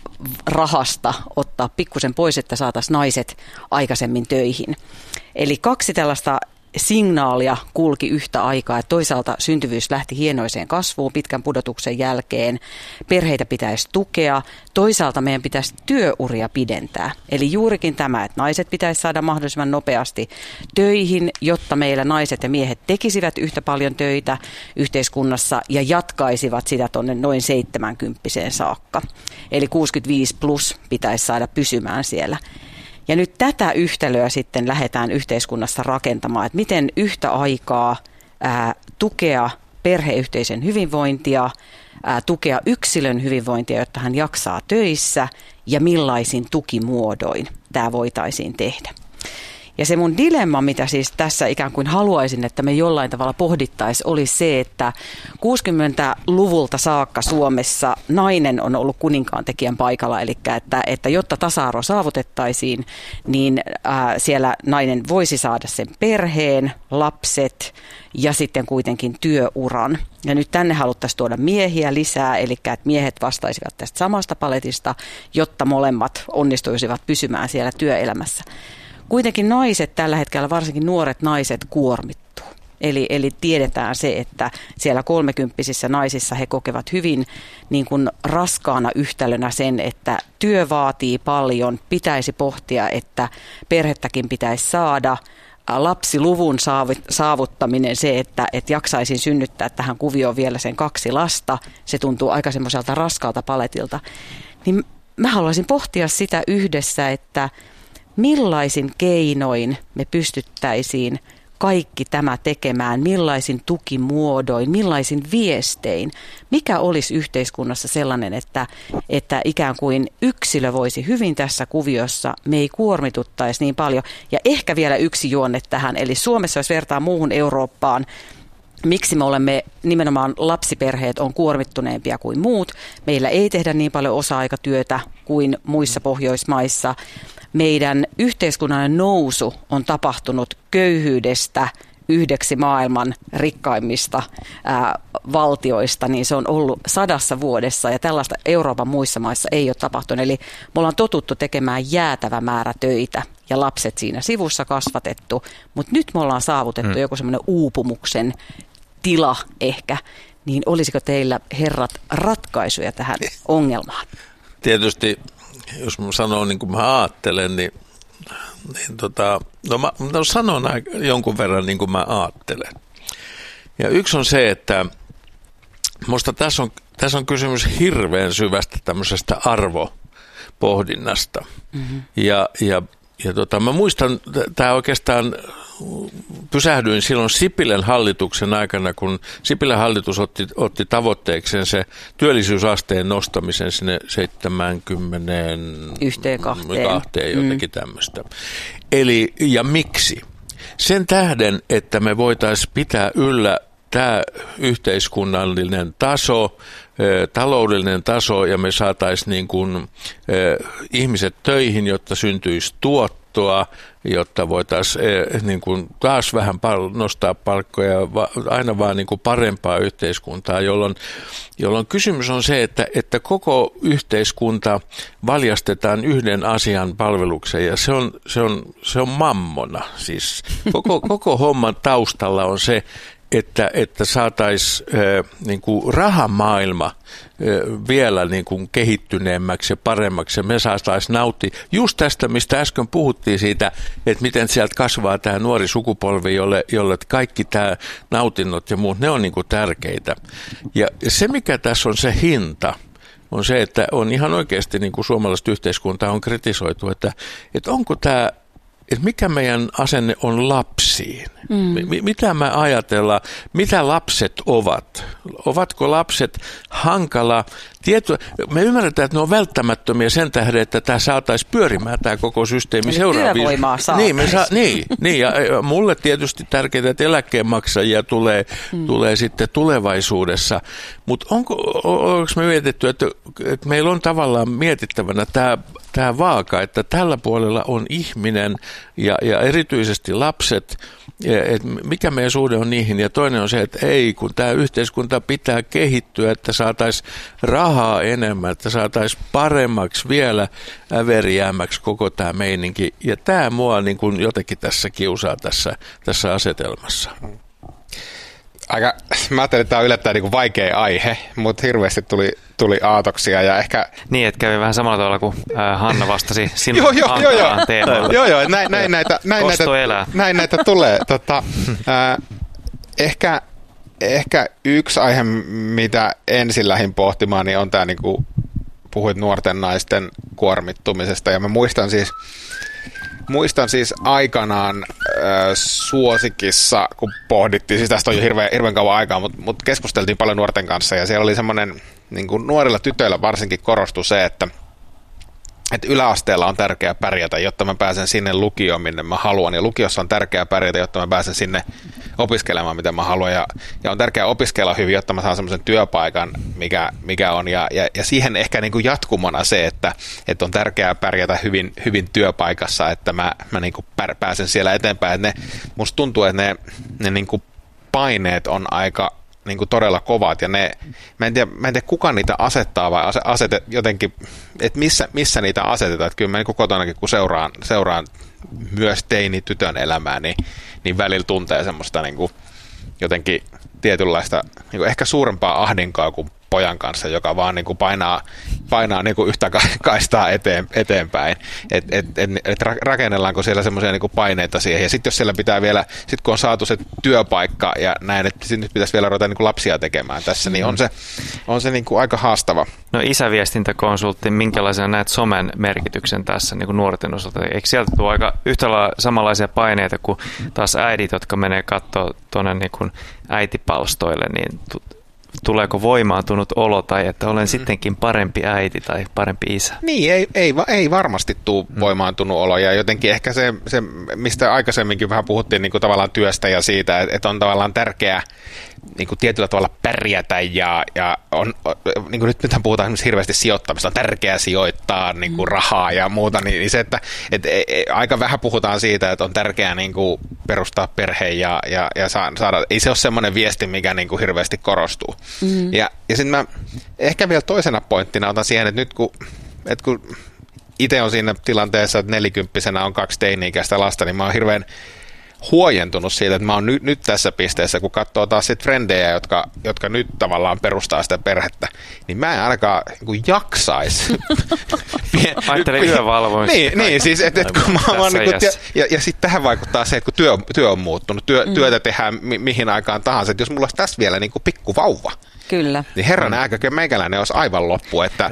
rahasta ottaa pikkusen pois, että saataisiin naiset aikaisemmin töihin. Eli 2 tällaista signaalia kulki yhtä aikaa, että toisaalta syntyvyys lähti hienoiseen kasvuun pitkän pudotuksen jälkeen, perheitä pitäisi tukea, toisaalta meidän pitäisi työuria pidentää. Eli juurikin tämä, että naiset pitäisi saada mahdollisimman nopeasti töihin, jotta meillä naiset ja miehet tekisivät yhtä paljon töitä yhteiskunnassa ja jatkaisivat sitä tuonne noin 70 saakka. Eli 65 plus pitäisi saada pysymään siellä. Ja nyt tätä yhtälöä sitten lähdetään yhteiskunnassa rakentamaan, että miten yhtä aikaa tukea perheyhteisön hyvinvointia, tukea yksilön hyvinvointia, jotta hän jaksaa töissä ja millaisin tukimuodoin tämä voitaisiin tehdä. Ja se mun dilemma, mitä siis tässä ikään kuin haluaisin, että me jollain tavalla pohdittaisiin, oli se, että 60-luvulta saakka Suomessa nainen on ollut kuninkaan tekijän paikalla, eli että jotta tasa-arvo saavutettaisiin, niin siellä nainen voisi saada sen perheen, lapset ja sitten kuitenkin työuran. Ja nyt tänne haluttaisiin tuoda miehiä lisää, eli että miehet vastaisivat tästä samasta paletista, jotta molemmat onnistuisivat pysymään siellä työelämässä. Kuitenkin naiset tällä hetkellä, varsinkin nuoret naiset, kuormittuu. Eli tiedetään se, että siellä 30-vuotiaissa naisissa he kokevat hyvin niin kuin raskaana yhtälönä sen, että työ vaatii paljon, pitäisi pohtia, että perhettäkin pitäisi saada. Lapsiluvun saavuttaminen, se, että jaksaisin synnyttää tähän kuvioon vielä sen 2 lasta, se tuntuu aika semmoiselta raskalta paletilta. Niin mä haluaisin pohtia sitä yhdessä, että millaisin keinoin me pystyttäisiin kaikki tämä tekemään, millaisin tukimuodoin, millaisin viestein, mikä olisi yhteiskunnassa sellainen, että ikään kuin yksilö voisi hyvin tässä kuviossa, me ei kuormituttaisi niin paljon. Ja ehkä vielä yksi juonne tähän, eli Suomessa, jos vertaa muuhun Eurooppaan, miksi me olemme, nimenomaan lapsiperheet on kuormittuneempia kuin muut, meillä ei tehdä niin paljon osa-aikatyötä kuin muissa Pohjoismaissa. Meidän yhteiskunnallinen nousu on tapahtunut köyhyydestä yhdeksi maailman rikkaimmista valtioista, niin se on ollut 100 vuodessa ja tällaista Euroopan muissa maissa ei ole tapahtunut. Eli me ollaan totuttu tekemään jäätävä määrä töitä ja lapset siinä sivussa kasvatettu, mutta nyt me ollaan saavutettu joku semmoinen uupumuksen tila ehkä, niin olisiko teillä herrat ratkaisuja tähän ongelmaan? Tietysti, jos mä sanon niin kuin mä ajattelen, niin mä sanon jonkun verran niin kuin mä ajattelen. Ja yksi on se, että minusta tässä on kysymys hirveän syvästä tämmöisestä arvopohdinnasta. Mm-hmm. Ja mä muistan, tämä oikeastaan pysähdyin silloin Sipilän hallituksen aikana, kun Sipilän hallitus otti tavoitteekseen se työllisyysasteen nostamisen sinne 72 jotenkin tämmöistä. Eli, ja miksi? Sen tähden, että me voitaisiin pitää yllä tämä yhteiskunnallinen taso, taloudellinen taso, ja me saataisiin niin kuin ihmiset töihin, jotta syntyisi tuottoa, jotta voitaisiin niin kuin taas vähän nostaa palkkoja, aina vaan niin kuin parempaa yhteiskuntaa, jolloin kysymys on se, että koko yhteiskunta valjastetaan yhden asian palvelukseen, ja se on mammona. Siis koko homman taustalla on se, että saataisiin niin kuin rahamaailma vielä niin kuin kehittyneemmäksi ja paremmaksi. Me saataisiin nauttia just tästä, mistä äsken puhuttiin siitä, että miten sieltä kasvaa tämä nuori sukupolvi, jolle kaikki tämä nautinnot ja muut, ne on niin kuin tärkeitä. Ja se, mikä tässä on se hinta, on se, että on ihan oikeasti niin kuin suomalaista yhteiskuntaa on kritisoitu, että onko tämä, että mikä meidän asenne on lapsiin. Mitä me ajatellaan, mitä lapset ovat? Ovatko lapset hankala? Me ymmärretään, että ne on välttämättömiä sen tähden, että tämä saataisiin pyörimään tämä koko systeemi seuraaviin. Työvoimaa saataisiin. Niin, ja mulle tietysti tärkeää, että eläkkeenmaksajia tulee sitten tulevaisuudessa. Mutta onko me mietitty, että meillä on tavallaan mietittävänä tämä vaaka, että tällä puolella on ihminen ja erityisesti lapset, että mikä meidän suhde on niihin. Ja toinen on se, että kun tämä yhteiskunta pitää kehittyä, että saataisiin rahaa enemmän, että saataisiin paremmaksi vielä äveriäämmäksi koko tämä meininki. Ja tämä mua niin kuin jotenkin tässä kiusaa tässä asetelmassa. Mä ajattelin, että tämä on yllättäen niin kuin vaikea aihe, mutta hirveästi tuli aatoksia ja ehkä... Niin, että kävi vähän samalla tavalla kuin Hanna vastasi sinun hankalaan teemoille. Joo, näin näitä tulee. Ehkä yksi aihe, mitä ensin lähdin pohtimaan, niin on tämä, niin kuin puhuit nuorten naisten kuormittumisesta, ja mä muistan siis aikanaan Suosikissa, kun pohdittiin, siis tästä on jo hirveän kauan aikaa, mutta keskusteltiin paljon nuorten kanssa, ja siellä oli semmoinen, niin kuin nuorilla tytöillä varsinkin korostui se, että yläasteella on tärkeää pärjätä, jotta mä pääsen sinne lukioon, minne mä haluan, ja lukiossa on tärkeää pärjätä, jotta mä pääsen sinne opiskelemaan, mitä mä haluan, ja on tärkeää opiskella hyvin, jotta mä saan semmoisen työpaikan, mikä on, ja siihen ehkä niin kuin jatkumona se, että on tärkeää pärjätä hyvin työpaikassa, että mä niin kuin pääsen siellä eteenpäin, että musta tuntuu, että ne niin kuin paineet on aika niin kuin todella kovat, ja mä en tiedä kuka niitä asettaa, vai jotenkin, että missä niitä asetetaan, että kyllä mä niin kotonakin, kun seuraan myös teini-tytön elämää, niin välillä tuntee semmoista niin kuin jotenkin tietynlaista, niin kuin ehkä suurempaa ahdinkoa kuin pojan kanssa, joka vaan niin kuin painaa niin kuin yhtä kaistaa eteenpäin. Rakennellaanko siellä semmoisia niin kuin paineita siihen. Ja sitten jos siellä pitää vielä, sit kun on saatu se työpaikka ja näin, että nyt pitäisi vielä ruveta niin kuin lapsia tekemään tässä, niin on se niin kuin aika haastava. No isäviestintäkonsultti, minkälaisena näet somen merkityksen tässä niin kuin nuorten osalta? Eikö sieltä tule aika yhtä samanlaisia paineita kuin taas äidit, jotka menee katsoa tuonne niin kuin äitipalstoille, niin tuleeko voimaantunut olo tai että olen sittenkin parempi äiti tai parempi isä? Niin, ei varmasti tule voimaantunut olo, ja jotenkin ehkä se mistä aikaisemminkin vähän puhuttiin niin kuin tavallaan työstä ja siitä, että on tavallaan tärkeää niin kuin tietyllä tavalla pärjätä ja on, niin kuin nythän puhutaan esimerkiksi hirveästi sijoittamista, on tärkeää sijoittaa niin kuin rahaa ja muuta, niin se, että aika vähän puhutaan siitä, että on tärkeää niin kuin perustaa perhe ja saada, ei se ole semmoinen viesti, mikä niin kuin hirveästi korostuu. Ja sitten mä ehkä vielä toisena pointtina otan siihen, että nyt kun itse on siinä tilanteessa, että 40-vuotiaana on 2 teini-ikäistä lasta, niin mä oon hirveän huojentunut siitä, että mä oon nyt tässä pisteessä, kun katsoo taas sit frendejä, jotka nyt tavallaan perustaa sitä perhettä, niin mä en ainakaan niin jaksaisi. Ajattelin yövalvoista. Niin, siis että kun mä oon ja sitten tähän vaikuttaa se, että kun työ on muuttunut, työtä tehdään mihin aikaan tahansa, että jos mulla olisi tässä vielä niin kuin pikku vauva, kyllä. Niin herran ääkökö meikäläinen olisi aivan loppu, että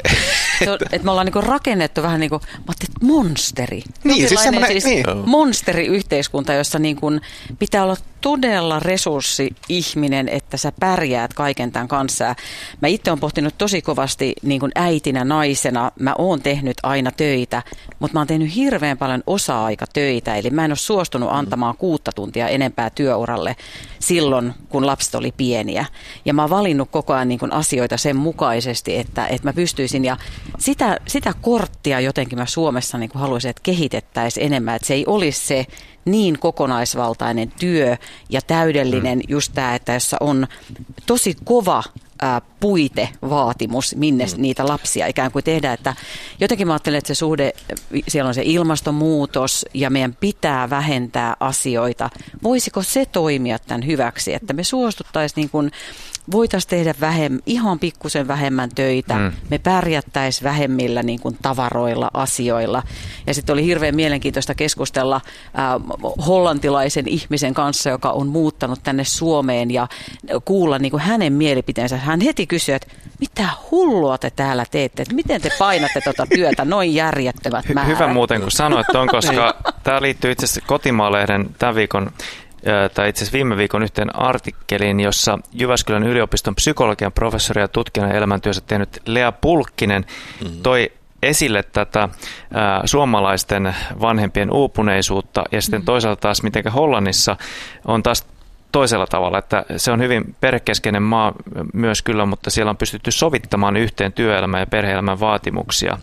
me ollaan niinku rakennettu vähän niin kuin, monsteri. Niin, siis monsteriyhteiskunta, jossa niinku pitää olla todella resurssi-ihminen, että sä pärjäät kaiken tämän kanssa. Mä itse olen pohtinut tosi kovasti niin kuin äitinä, naisena. Mä oon tehnyt aina töitä, mutta mä oon tehnyt hirveän paljon osa-aikatöitä. Eli mä en ole suostunut antamaan 6 tuntia enempää työuralle silloin, kun lapset oli pieniä. Ja mä oon valinnut koko ajan niin kuin asioita sen mukaisesti, että mä pystyisin. Ja sitä korttia jotenkin mä Suomessa niin kuin haluaisin, että kehitettäisiin enemmän. Että se ei olisi se niin kokonaisvaltainen työ ja täydellinen just tämä, että jossa on tosi kova puitevaatimus, minne niitä lapsia ikään kuin tehdään. Että jotenkin mä ajattelen, että se suhde, siellä on se ilmastonmuutos ja meidän pitää vähentää asioita. Voisiko se toimia tämän hyväksi, että me suostuttaisiin niin kuin voitaisiin tehdä ihan pikkusen vähemmän töitä, me pärjättäisiin vähemmillä niin kuin tavaroilla, asioilla. Ja sitten oli hirveän mielenkiintoista keskustella hollantilaisen ihmisen kanssa, joka on muuttanut tänne Suomeen ja kuulla niin kuin hänen mielipiteensä. Hän heti kysyi, että mitä hullua te täällä teette, että miten te painatte tuota työtä noin järjettömät määrät. Hyvä muuten, kun sanoit ton, koska tämä liittyy itse asiassa Kotimaa-lehden tämän viikon tai itse asiassa viime viikon yhteen artikkeliin, jossa Jyväskylän yliopiston psykologian professori ja tutkijana elämäntyönsä tehnyt Lea Pulkkinen toi esille tätä suomalaisten vanhempien uupuneisuutta ja sitten toisaalta taas miten Hollannissa on taas toisella tavalla, että se on hyvin perhekeskeinen maa myös kyllä, mutta siellä on pystytty sovittamaan yhteen työelämän ja perhe-elämän vaatimuksia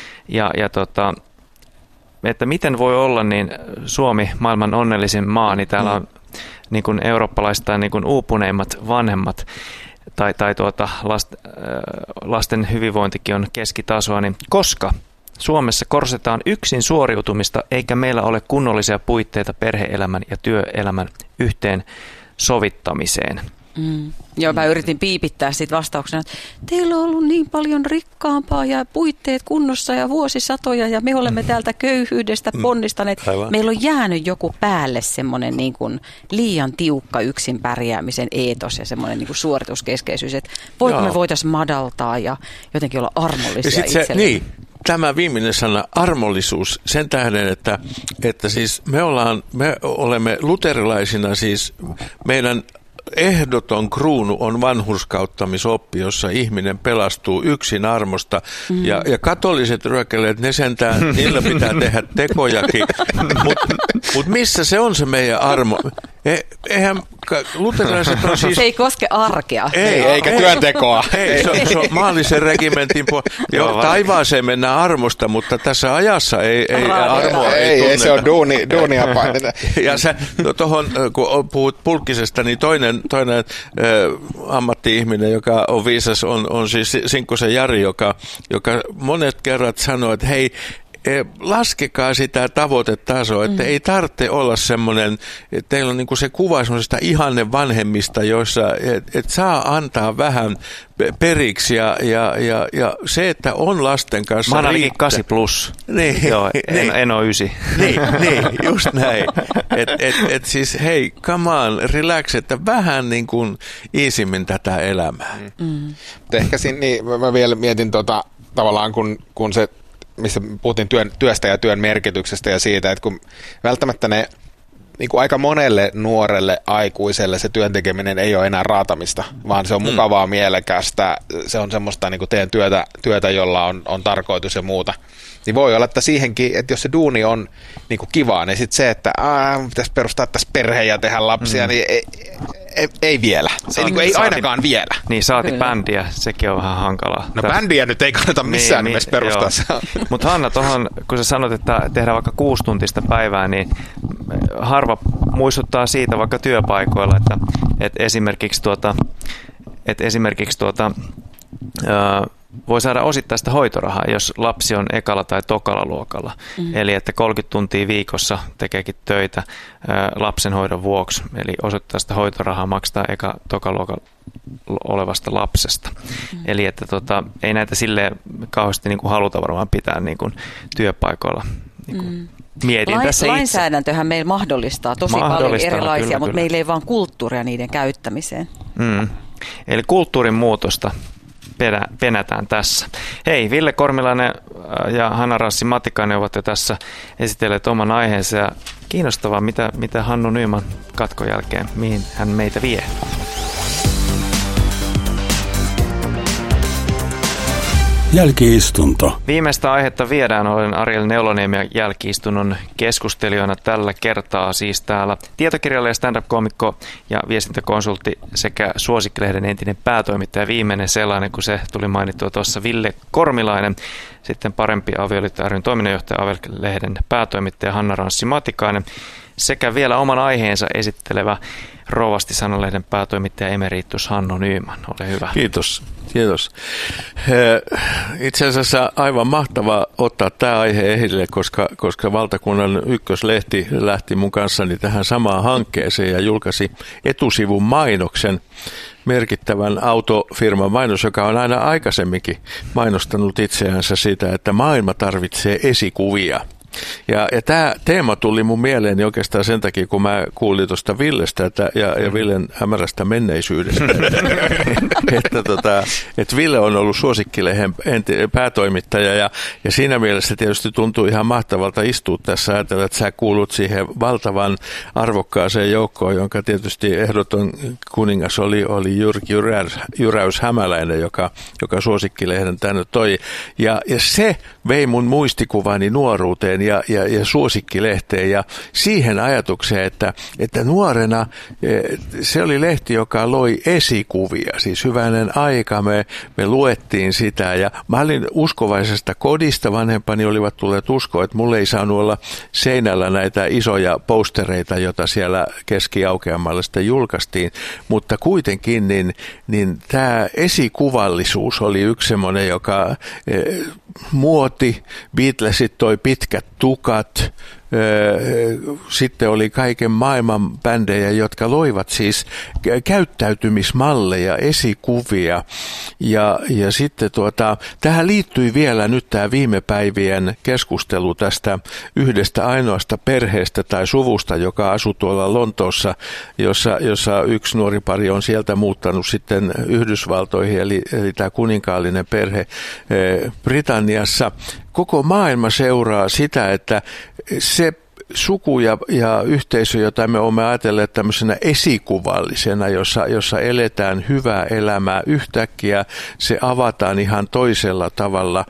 että miten voi olla niin Suomi maailman onnellisin maa, niin täällä on niin kuin eurooppalaistaan niin kuin uupuneimmat vanhemmat tai lasten hyvinvointikin on keskitasoa, niin koska Suomessa korostetaan yksin suoriutumista eikä meillä ole kunnollisia puitteita perhe-elämän ja työelämän yhteen sovittamiseen. Joo, mä yritin piipittää siitä vastauksena, että teillä on ollut niin paljon rikkaampaa ja puitteet kunnossa ja vuosisatoja ja me olemme täältä köyhyydestä ponnistaneet. Meillä on jäänyt joku päälle semmoinen niin kuin liian tiukka yksin pärjäämisen eetos ja semmoinen niin kuin suorituskeskeisyys, että voiko me voitaisiin madaltaa ja jotenkin olla armollisia itsellemme. Niin. Tämä viimeinen sana, armollisuus, sen tähden, että siis me olemme luterilaisina, siis meidän ehdoton kruunu on vanhurskauttamisoppi, jossa ihminen pelastuu yksin armosta. Ja katoliset ryökeleet, ne sentään, niillä pitää tehdä tekojakin. Mut missä se on se meidän armo? Eihän luterilaiset on siis... Se ei koske arkea. Eikä työntekoa. Se on maallisen regimentin taivaaseen mennään armosta, mutta tässä ajassa ei armoa ei tunne. Ei, se on duunia paineta. Ja tuohon, kun puhut Pulkkisesta, niin toinen ammatti-ihminen, joka on viisas, on siis Sinkkosen Jari, joka monet kerrat sanoo, että hei, laskekaa sitä tavoitetasoa, että ei tarvitse olla semmoinen, että teillä on niinku se kuva semmoisesta ihanne vanhemmista, joissa et saa antaa vähän periksi ja se, että on lasten kanssa mä oon ainakin 8+. Niin, joo, en ole 9. Niin, just näin. Et siis hei, come on, relax, että vähän niin kuin iisimmin tätä elämää. Ehkä niin, mä vielä mietin tavallaan kun se missä puhuttiin työstä ja työn merkityksestä ja siitä, että kun välttämättä ne niin kuin aika monelle nuorelle aikuiselle se työn tekeminen ei ole enää raatamista, vaan se on mukavaa, mielekästä, se on semmoista niin kuin teen työtä, jolla on tarkoitus ja muuta. Niin voi olla, että siihenkin, että jos se duuni on niin kuin kivaa, niin sitten se, että pitäisi perustaa tässä perhe ja tehdä lapsia, niin ei vielä. Ei ainakaan vielä. Niin, saati bändiä, sekin on vähän hankalaa. No bändiä nyt ei kannata missään nimessä perustaa. Mutta Hanna, tuohon, kun sä sanot, että tehdään vaikka 6-tuntista päivää, niin harva muistuttaa siitä vaikka työpaikoilla, että esimerkiksi voi saada osittaista hoitorahaa, jos lapsi on ekalla tai tokalla luokalla. Eli että 30 tuntia viikossa tekeekin töitä lapsenhoidon vuoksi. Eli osittaista hoitorahaa maksaa tokaluokalla olevasta lapsesta. Eli että ei näitä silleen kauheasti niin kuin haluta varmaan pitää niin kuin työpaikoilla niin kuin mietin tässä itse. Lainsäädäntöhän meillä mahdollistaa tosi paljon erilaisia, kyllä, mutta meillä ei vaan kulttuuria niiden käyttämiseen. Eli kulttuurin muutosta penätään tässä. Hei, Ville Kormilainen ja Hanna-Rassi Matikainen ovat jo tässä esitelleet oman aiheensa. Ja kiinnostavaa, mitä Hannu Nyman katkon jälkeen, mihin hän meitä vie. Jälki-istunto. Viimeistä aihetta viedään. Olen Ariel Neuloniemi ja jälki-istunnon keskustelijoina tällä kertaa siis täällä tietokirjailija, stand-up-koomikko ja viestintäkonsultti sekä Suosikkilehden entinen päätoimittaja. Viimeinen sellainen, kun se tuli mainittua tuossa, Ville Kormilainen. Sitten Parempi avioliitto ry:n toiminnanjohtaja, Avel-lehden päätoimittaja Hanna-Rassi Matikainen sekä vielä oman aiheensa esittelevä Rovasti Sanalehden päätoimittaja emeritus Hannu Nyman. Ole hyvä. Kiitos. Itse asiassa aivan mahtava ottaa tämä aihe esille, koska valtakunnan ykköslehti lähti mun kanssani tähän samaan hankkeeseen ja julkaisi etusivun mainoksen, merkittävän autofirman mainos, joka on aina aikaisemminkin mainostanut itseänsä sitä, että maailma tarvitsee esikuvia. Ja tämä teema tuli mun mieleeni oikeastaan sen takia, kun mä kuulin tuosta Villestä ja Villen hämärästä menneisyydestä. että Ville on ollut Suosikkilehden päätoimittaja ja siinä mielessä tietysti tuntuu ihan mahtavalta istua tässä, ajatella, että sä kuulut siihen valtavan arvokkaaseen joukkoon, jonka tietysti ehdoton kuningas oli Jyrki Jyräys Hämäläinen, joka Suosikkilehden tänne toi. Ja se vei mun muistikuvani nuoruuteen ja Suosikkilehteen ja siihen ajatukseen, että nuorena se oli lehti, joka loi esikuvia. Siis hyvänen aika me luettiin sitä ja mä olin uskovaisesta kodista, vanhempani olivat tulleet uskoa, että mulle ei saanut olla seinällä näitä isoja postereita, joita siellä Keski-Aukeamalla sitten julkaistiin, mutta kuitenkin niin tämä esikuvallisuus oli yksi semmoinen, joka muoti, Beatlesit toi pitkät tukat, sitten oli kaiken maailman bändejä, jotka loivat siis käyttäytymismalleja, esikuvia ja sitten tähän liittyi vielä nyt tämä viime päivien keskustelu tästä yhdestä ainoasta perheestä tai suvusta, joka asui tuolla Lontoossa, jossa yksi nuori pari on sieltä muuttanut sitten Yhdysvaltoihin, eli tämä kuninkaallinen perhe Britanniassa. Koko maailma seuraa sitä, että se suku ja yhteisö, jota me olemme ajatelleet tämmöisenä esikuvallisena, jossa eletään hyvää elämää, yhtäkkiä se avataan ihan toisella tavalla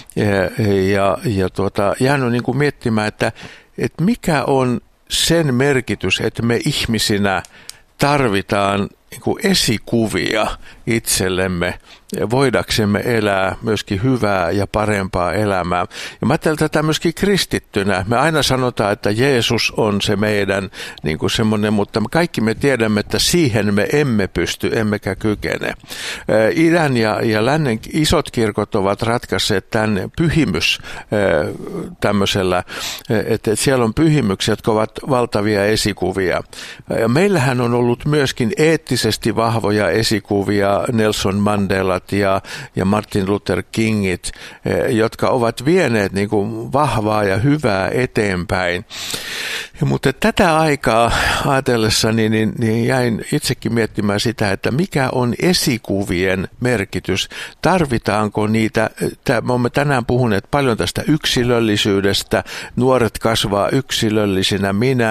ja jäänyt niin kuin miettimään, että mikä on sen merkitys, että me ihmisinä tarvitaan niin kuin esikuvia itsellemme, voidaksemme elää myöskin hyvää ja parempaa elämää. Ja mä ajattelen tätä myöskin kristittynä. Me aina sanotaan, että Jeesus on se meidän niin kuin semmoinen, mutta kaikki me tiedämme, että siihen me emme pysty, emmekä kykene. Idän ja lännen isot kirkot ovat ratkaisseet tämän pyhimys tämmöisellä, että siellä on pyhimyksiä, jotka ovat valtavia esikuvia. Ja meillähän on ollut myöskin eettisesti vahvoja esikuvia, Nelson Mandelat ja Martin Luther Kingit, jotka ovat vieneet niin kuin vahvaa ja hyvää eteenpäin. Mutta tätä aikaa ajatellessani niin jäin itsekin miettimään sitä, että mikä on esikuvien merkitys. Tarvitaanko niitä? Me olemme tänään puhuneet paljon tästä yksilöllisyydestä. Nuoret kasvaa yksilöllisinä.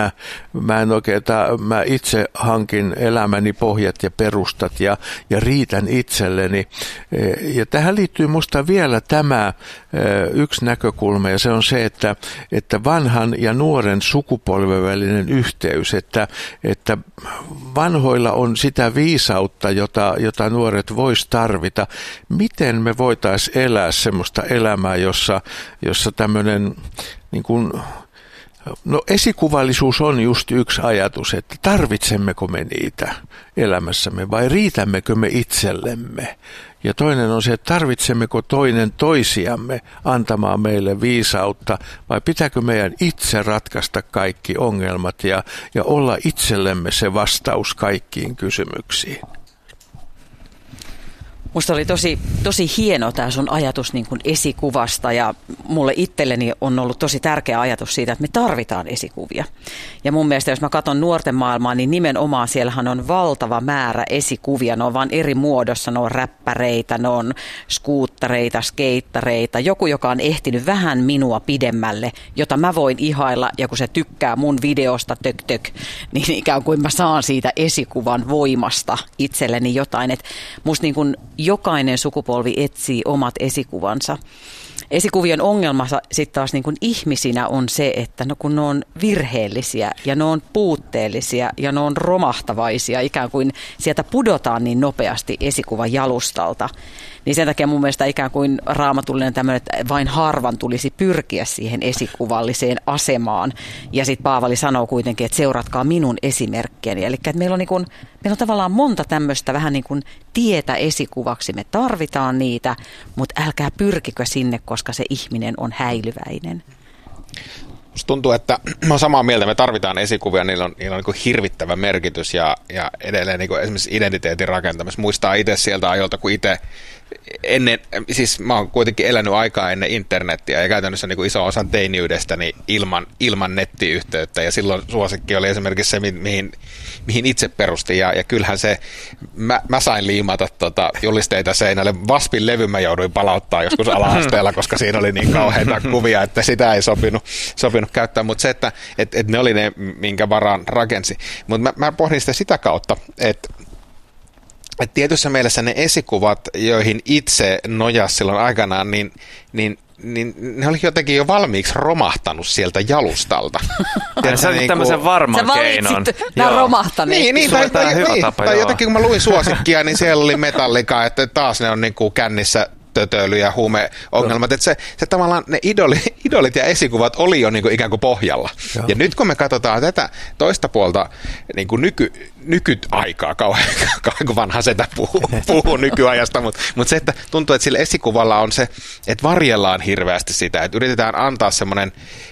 Mä itse hankin elämäni pohjat ja perustat ja riitän itselleni. Ja tähän liittyy musta vielä tämä yksi näkökulma, ja se on se, että vanhan ja nuoren sukupolven välinen yhteys, että vanhoilla on sitä viisautta, jota nuoret vois tarvita. Miten me voitaisiin elää semmoista elämää, jossa tämmöinen niin kuin No esikuvallisuus on just yksi ajatus, että tarvitsemmeko me niitä elämässämme vai riitämmekö me itsellemme. Ja toinen on se, että tarvitsemmeko toinen toisiamme antamaan meille viisautta vai pitääkö meidän itse ratkaista kaikki ongelmat ja olla itsellemme se vastaus kaikkiin kysymyksiin. Musta oli tosi hieno tämä sun ajatus niin kuin esikuvasta ja mulle itselleni on ollut tosi tärkeä ajatus siitä, että me tarvitaan esikuvia. Ja mun mielestä jos mä katson nuorten maailmaa, niin nimenomaan siellähän on valtava määrä esikuvia. Ne on vaan eri muodossa, ne on räppäreitä, ne on skuuttareita, skeittareita. Joku, joka on ehtinyt vähän minua pidemmälle, jota mä voin ihailla ja kun se tykkää mun videosta niin ikään kuin mä saan siitä esikuvan voimasta itselleni jotain. Et musta niin kuin jokainen sukupolvi etsii omat esikuvansa. Esikuvien ongelma sitten taas niin kuin ihmisinä on se, että kun ne on virheellisiä ja ne on puutteellisia ja ne on romahtavaisia, ikään kuin sieltä pudotaan niin nopeasti esikuvan jalustalta, niin sen takia mun mielestä ikään kuin raamatullinen tämmöinen, että vain harvan tulisi pyrkiä siihen esikuvalliseen asemaan. Ja sitten Paavali sanoo kuitenkin, että seuratkaa minun esimerkkiäni. Eli että meillä on tavallaan monta tämmöistä vähän niin kuin tietä esikuvaksi. Me tarvitaan niitä, mutta älkää pyrkikö sinne, koska se ihminen on häilyväinen. Musta tuntuu, että mä oon samaa mieltä, me tarvitaan esikuvia, niillä on niin kuin hirvittävä merkitys ja edelleen niin kuin esimerkiksi identiteetin rakentamassa. Muistaa itse sieltä ajolta, kun itse siis mä oon kuitenkin elänyt aikaa ennen internettiä ja käytännössä niin kuin iso osan teiniydestäni ilman nettiyhteyttä ja silloin suosikki oli esimerkiksi se, mihin itse perustin ja kyllähän se, mä sain liimata julisteita seinälle, Waspin levy mä jouduin palauttaa joskus ala-asteella, koska siinä oli niin kauheita kuvia, että sitä ei sopinut käyttää, mutta se, että ne oli ne, minkä varaan rakensi. Mutta mä pohdin sitä kautta, että tietyssä mielessä ne esikuvat, joihin itse nojasi silloin aikanaan, niin ne oli jotenkin jo valmiiksi romahtanut sieltä jalustalta. Sä olit tämmöisen varman keinon. Nämä romahtaneet. Tai jotenkin kun mä luin suosikkia, niin siellä oli Metallica, että taas ne on niin kuin kännissä tötöily ja huumeongelmat, että se tavallaan ne idolit ja esikuvat oli jo niin kuin ikään kuin pohjalla. Joo. Ja nyt kun me katsotaan tätä toista puolta niin kuin nykyaikaa, kauhean kuin vanha setä puhuu nykyajasta, mutta se, että tuntuu, että sillä esikuvalla on se, että varjellaan hirveästi sitä, että yritetään antaa semmoinen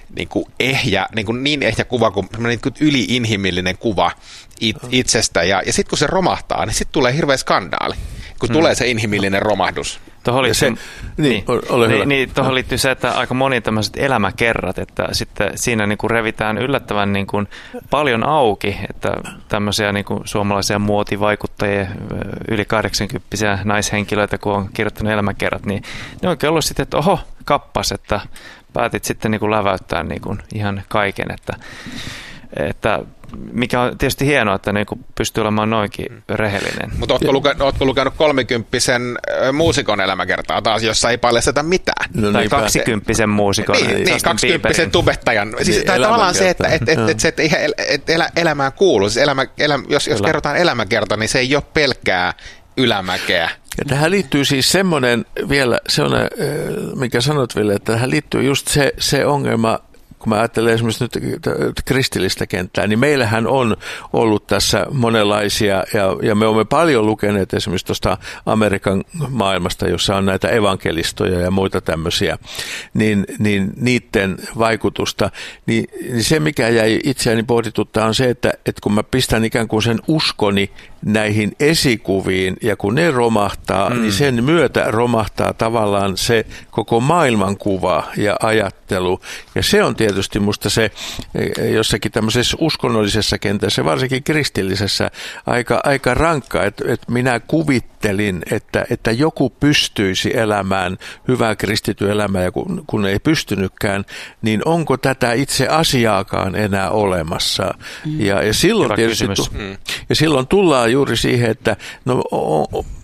niin ehjä kuva kuin semmoinen yli-inhimillinen kuva itsestä, ja sitten kun se romahtaa, niin sitten tulee hirveä skandaali, kun tulee se inhimillinen romahdus. Tuohon liittyy se, että aika moni tämmöiset elämäkerrat, että sitten siinä niin kuin revitään yllättävän niin kuin paljon auki, että tämmöisiä niin kuin suomalaisia muotivaikuttajia, yli 80-vuotiaita naishenkilöitä, kun on kirjoittanut elämäkerrat, niin ne on ollut sitten, että oho, kappas, että päätit sitten niin kuin läväyttää niin kuin ihan kaiken, että mikä on tietysti hienoa, että niin pystyy olemaan noinkin rehellinen. Mutta ootko lukenut 30-vuotiaan muusikon elämäkertaa taas, jossa ei paljasteta mitään? No tai 20-vuotiaan muusikon. Niin 20-vuotiaan tubettajan. Siis tavallaan se, että elämään kuuluu. Siis jos kerrotaan elämäkerta, niin se ei ole pelkkää ylämäkeä. Ja tähän liittyy siis semmoinen vielä, mikä sanot Ville, että tähän liittyy just se ongelma, kun mä ajattelen esimerkiksi nyt kristillistä kenttää, niin meillähän on ollut tässä monenlaisia, ja me olemme paljon lukeneet esimerkiksi tuosta Amerikan maailmasta, jossa on näitä evankelistoja ja muita tämmöisiä, niin niiden vaikutusta. Niin se, mikä jäi itseäni pohdituttaa, on se, että kun mä pistän ikään kuin sen uskoni näihin esikuviin, ja kun ne romahtaa, niin sen myötä romahtaa tavallaan se koko maailmankuva ja ajattelu. Ja se on tietysti musta se jossakin tämmöisessä uskonnollisessa kentässä, varsinkin kristillisessä, aika rankka, että minä kuvittelin, että joku pystyisi elämään hyvää kristityn elämää, ja kun ei pystynytkään, niin onko tätä itse asiaakaan enää olemassa? Ja silloin tietysti silloin tullaan juuri siihen, että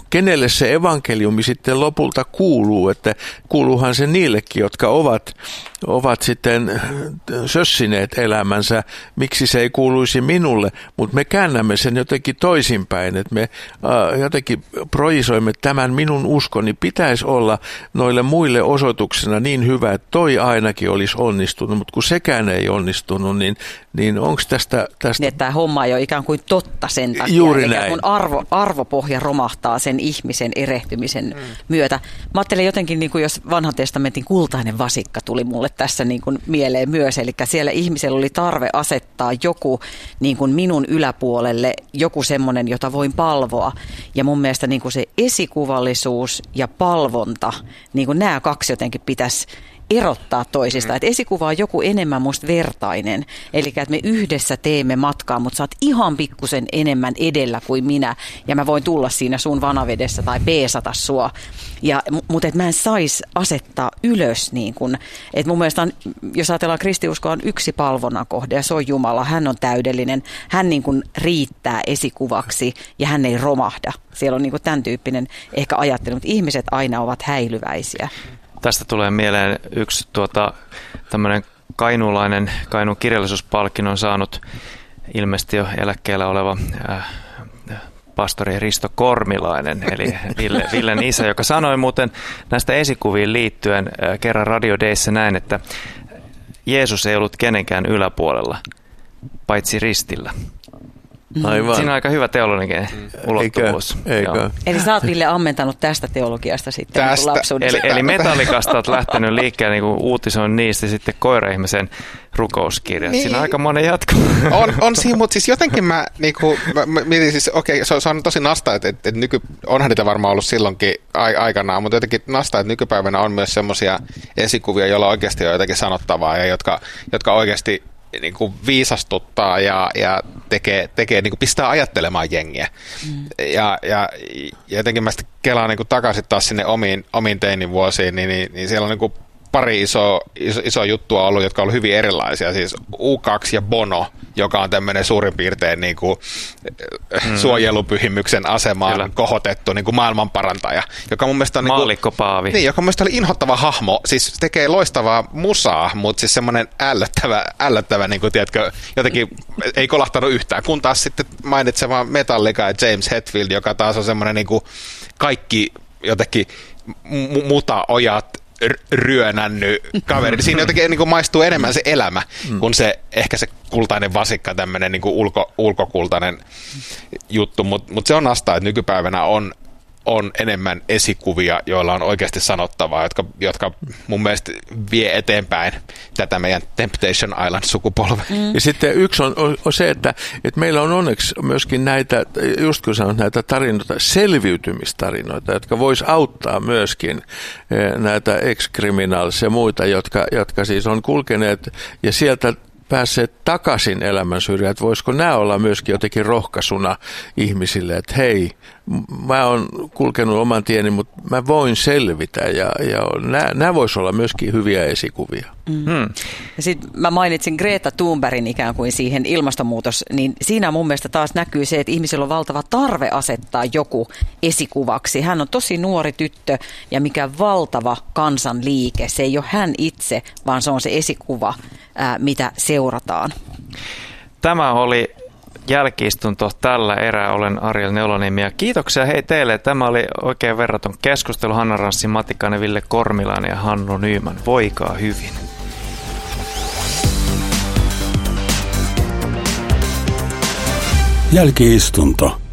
kenelle se evankeliumi sitten lopulta kuuluu, että kuuluuhan se niillekin, jotka ovat sitten sössineet elämänsä, miksi se ei kuuluisi minulle, mutta me käännämme sen jotenkin toisinpäin, että me jotenkin projisoimme tämän minun uskoni pitäisi olla noille muille osoituksena niin hyvä, että toi ainakin olisi onnistunut, mutta kun sekään ei onnistunut, niin onko tästä... Niin, että tämä homma ei ole ikään kuin totta sen takia, juuri näin. Kun arvopohja romahtaa sen ihmisen erehtymisen myötä. Mä ajattelen jotenkin, niin kuin jos vanhan testamentin kultainen vasikka tuli mulle tässä niin kuin mieleen myös, eli siellä ihmisellä oli tarve asettaa joku niin kuin minun yläpuolelle, joku semmoinen, jota voin palvoa. Ja mun mielestä niin kuin se esikuvallisuus ja palvonta, niin kuin nämä kaksi jotenkin pitäisi erottaa toisista. Että esikuva on joku enemmän musta vertainen. Eli että me yhdessä teemme matkaa, mutta sä oot ihan pikkusen enemmän edellä kuin minä. Ja mä voin tulla siinä sun vanavedessä tai peesata sua. Mutta mä en saisi asettaa ylös. Niin kun, että mun mielestä jos ajatellaan kristiuskoa, on yksi palvonnan kohde ja se on Jumala. Hän on täydellinen. Hän niin kun riittää esikuvaksi ja hän ei romahda. Siellä on niin kun tämän tyyppinen ehkä ajattelu, mutta ihmiset aina ovat häilyväisiä. Tästä tulee mieleen yksi tämmöinen kainuulainen Kainuun kirjallisuuspalkinnon saanut ilmeisesti jo eläkkeellä oleva pastori Risto Kormilainen, eli Villen isä, joka sanoi muuten näistä esikuviin liittyen kerran Radio Dayssä näin, että Jeesus ei ollut kenenkään yläpuolella, paitsi ristillä. Aivan. Siinä on aika hyvä teologinen ulottuvuus. Eikö? Eli sä oot, Ville, ammentanut tästä teologiasta sitten lapsuudessa. Eli Metallicasta oot lähtenyt liikkeelle, niin uutisoin niistä sitten Koira-ihmisen rukouskirjat. Niin. Siinä on aika monen jatko. On siinä, mutta siis jotenkin mä mietin siis, okei, se on tosi nasta, että onhan niitä varmaan ollut silloinkin aikanaan, mutta jotenkin nasta, että nykypäivänä on myös semmoisia esikuvia, joilla oikeasti on jotakin sanottavaa ja jotka oikeasti niin kuin viisastuttaa ja tekee niin kuin pistää ajattelemaan jengiä. Ja jotenkin mä sitten kelaan niin kuin takaisin taas sinne omiin teinivuosiin, niin siellä on niin kuin pari isoa juttua ollut, jotka on ollut hyvin erilaisia. Siis U2 ja Bono, joka on tämmöinen suurin piirtein niin kuin suojelupyhimyksen asemaan kohotettu niin kuin maailmanparantaja, joka mun mielestä on Maallikko Paavi. Niin, joka mun mielestä oli inhottava hahmo. Siis tekee loistavaa musaa, mutta siis semmoinen ällöttävä niin kuin, tiedätkö, jotenkin ei kolahtanut yhtään. Kun taas sitten mainitsema Metallica ja James Hetfield, joka taas on semmoinen niin kuin kaikki jotenkin mutaojat ryönännyt kaveri. Siinä jotenkin niin kuin maistuu enemmän se elämä kuin se ehkä se kultainen vasikka, tämmöinen niin kuin ulkokultainen juttu, mutta se on asta, että nykypäivänä on enemmän esikuvia, joilla on oikeasti sanottavaa, jotka mun mielestä vie eteenpäin tätä meidän Temptation Island-sukupolvea. Ja sitten yksi on se, että meillä on onneksi myöskin näitä, just kun sanot, näitä tarinoita, selviytymistarinoita, jotka vois auttaa myöskin näitä ex-criminals ja muita, jotka siis on kulkeneet ja sieltä päässeet takaisin elämän syrjään, että voisiko nämä olla myöskin jotenkin rohkaisuna ihmisille, että hei, mä oon kulkenut oman tieni, mutta mä voin selvitä ja nämä vois olla myöskin hyviä esikuvia. Ja sitten mä mainitsin Greta Thunbergin ikään kuin siihen ilmastonmuutos, niin siinä mun mielestä taas näkyy se, että ihmisillä on valtava tarve asettaa joku esikuvaksi. Hän on tosi nuori tyttö ja mikä valtava kansanliike. Se ei ole hän itse, vaan se on se esikuva, mitä seurataan. Tämä oli jälki-istunto tällä erää. Olen Ariel Neuloniemi ja kiitoksia hei teille. Tämä oli oikein verraton keskustelu. Hanna Ranssi Matikainen, Ville Kormilainen ja Hannu Nyman. Voikaa hyvin. Jälki-istunto.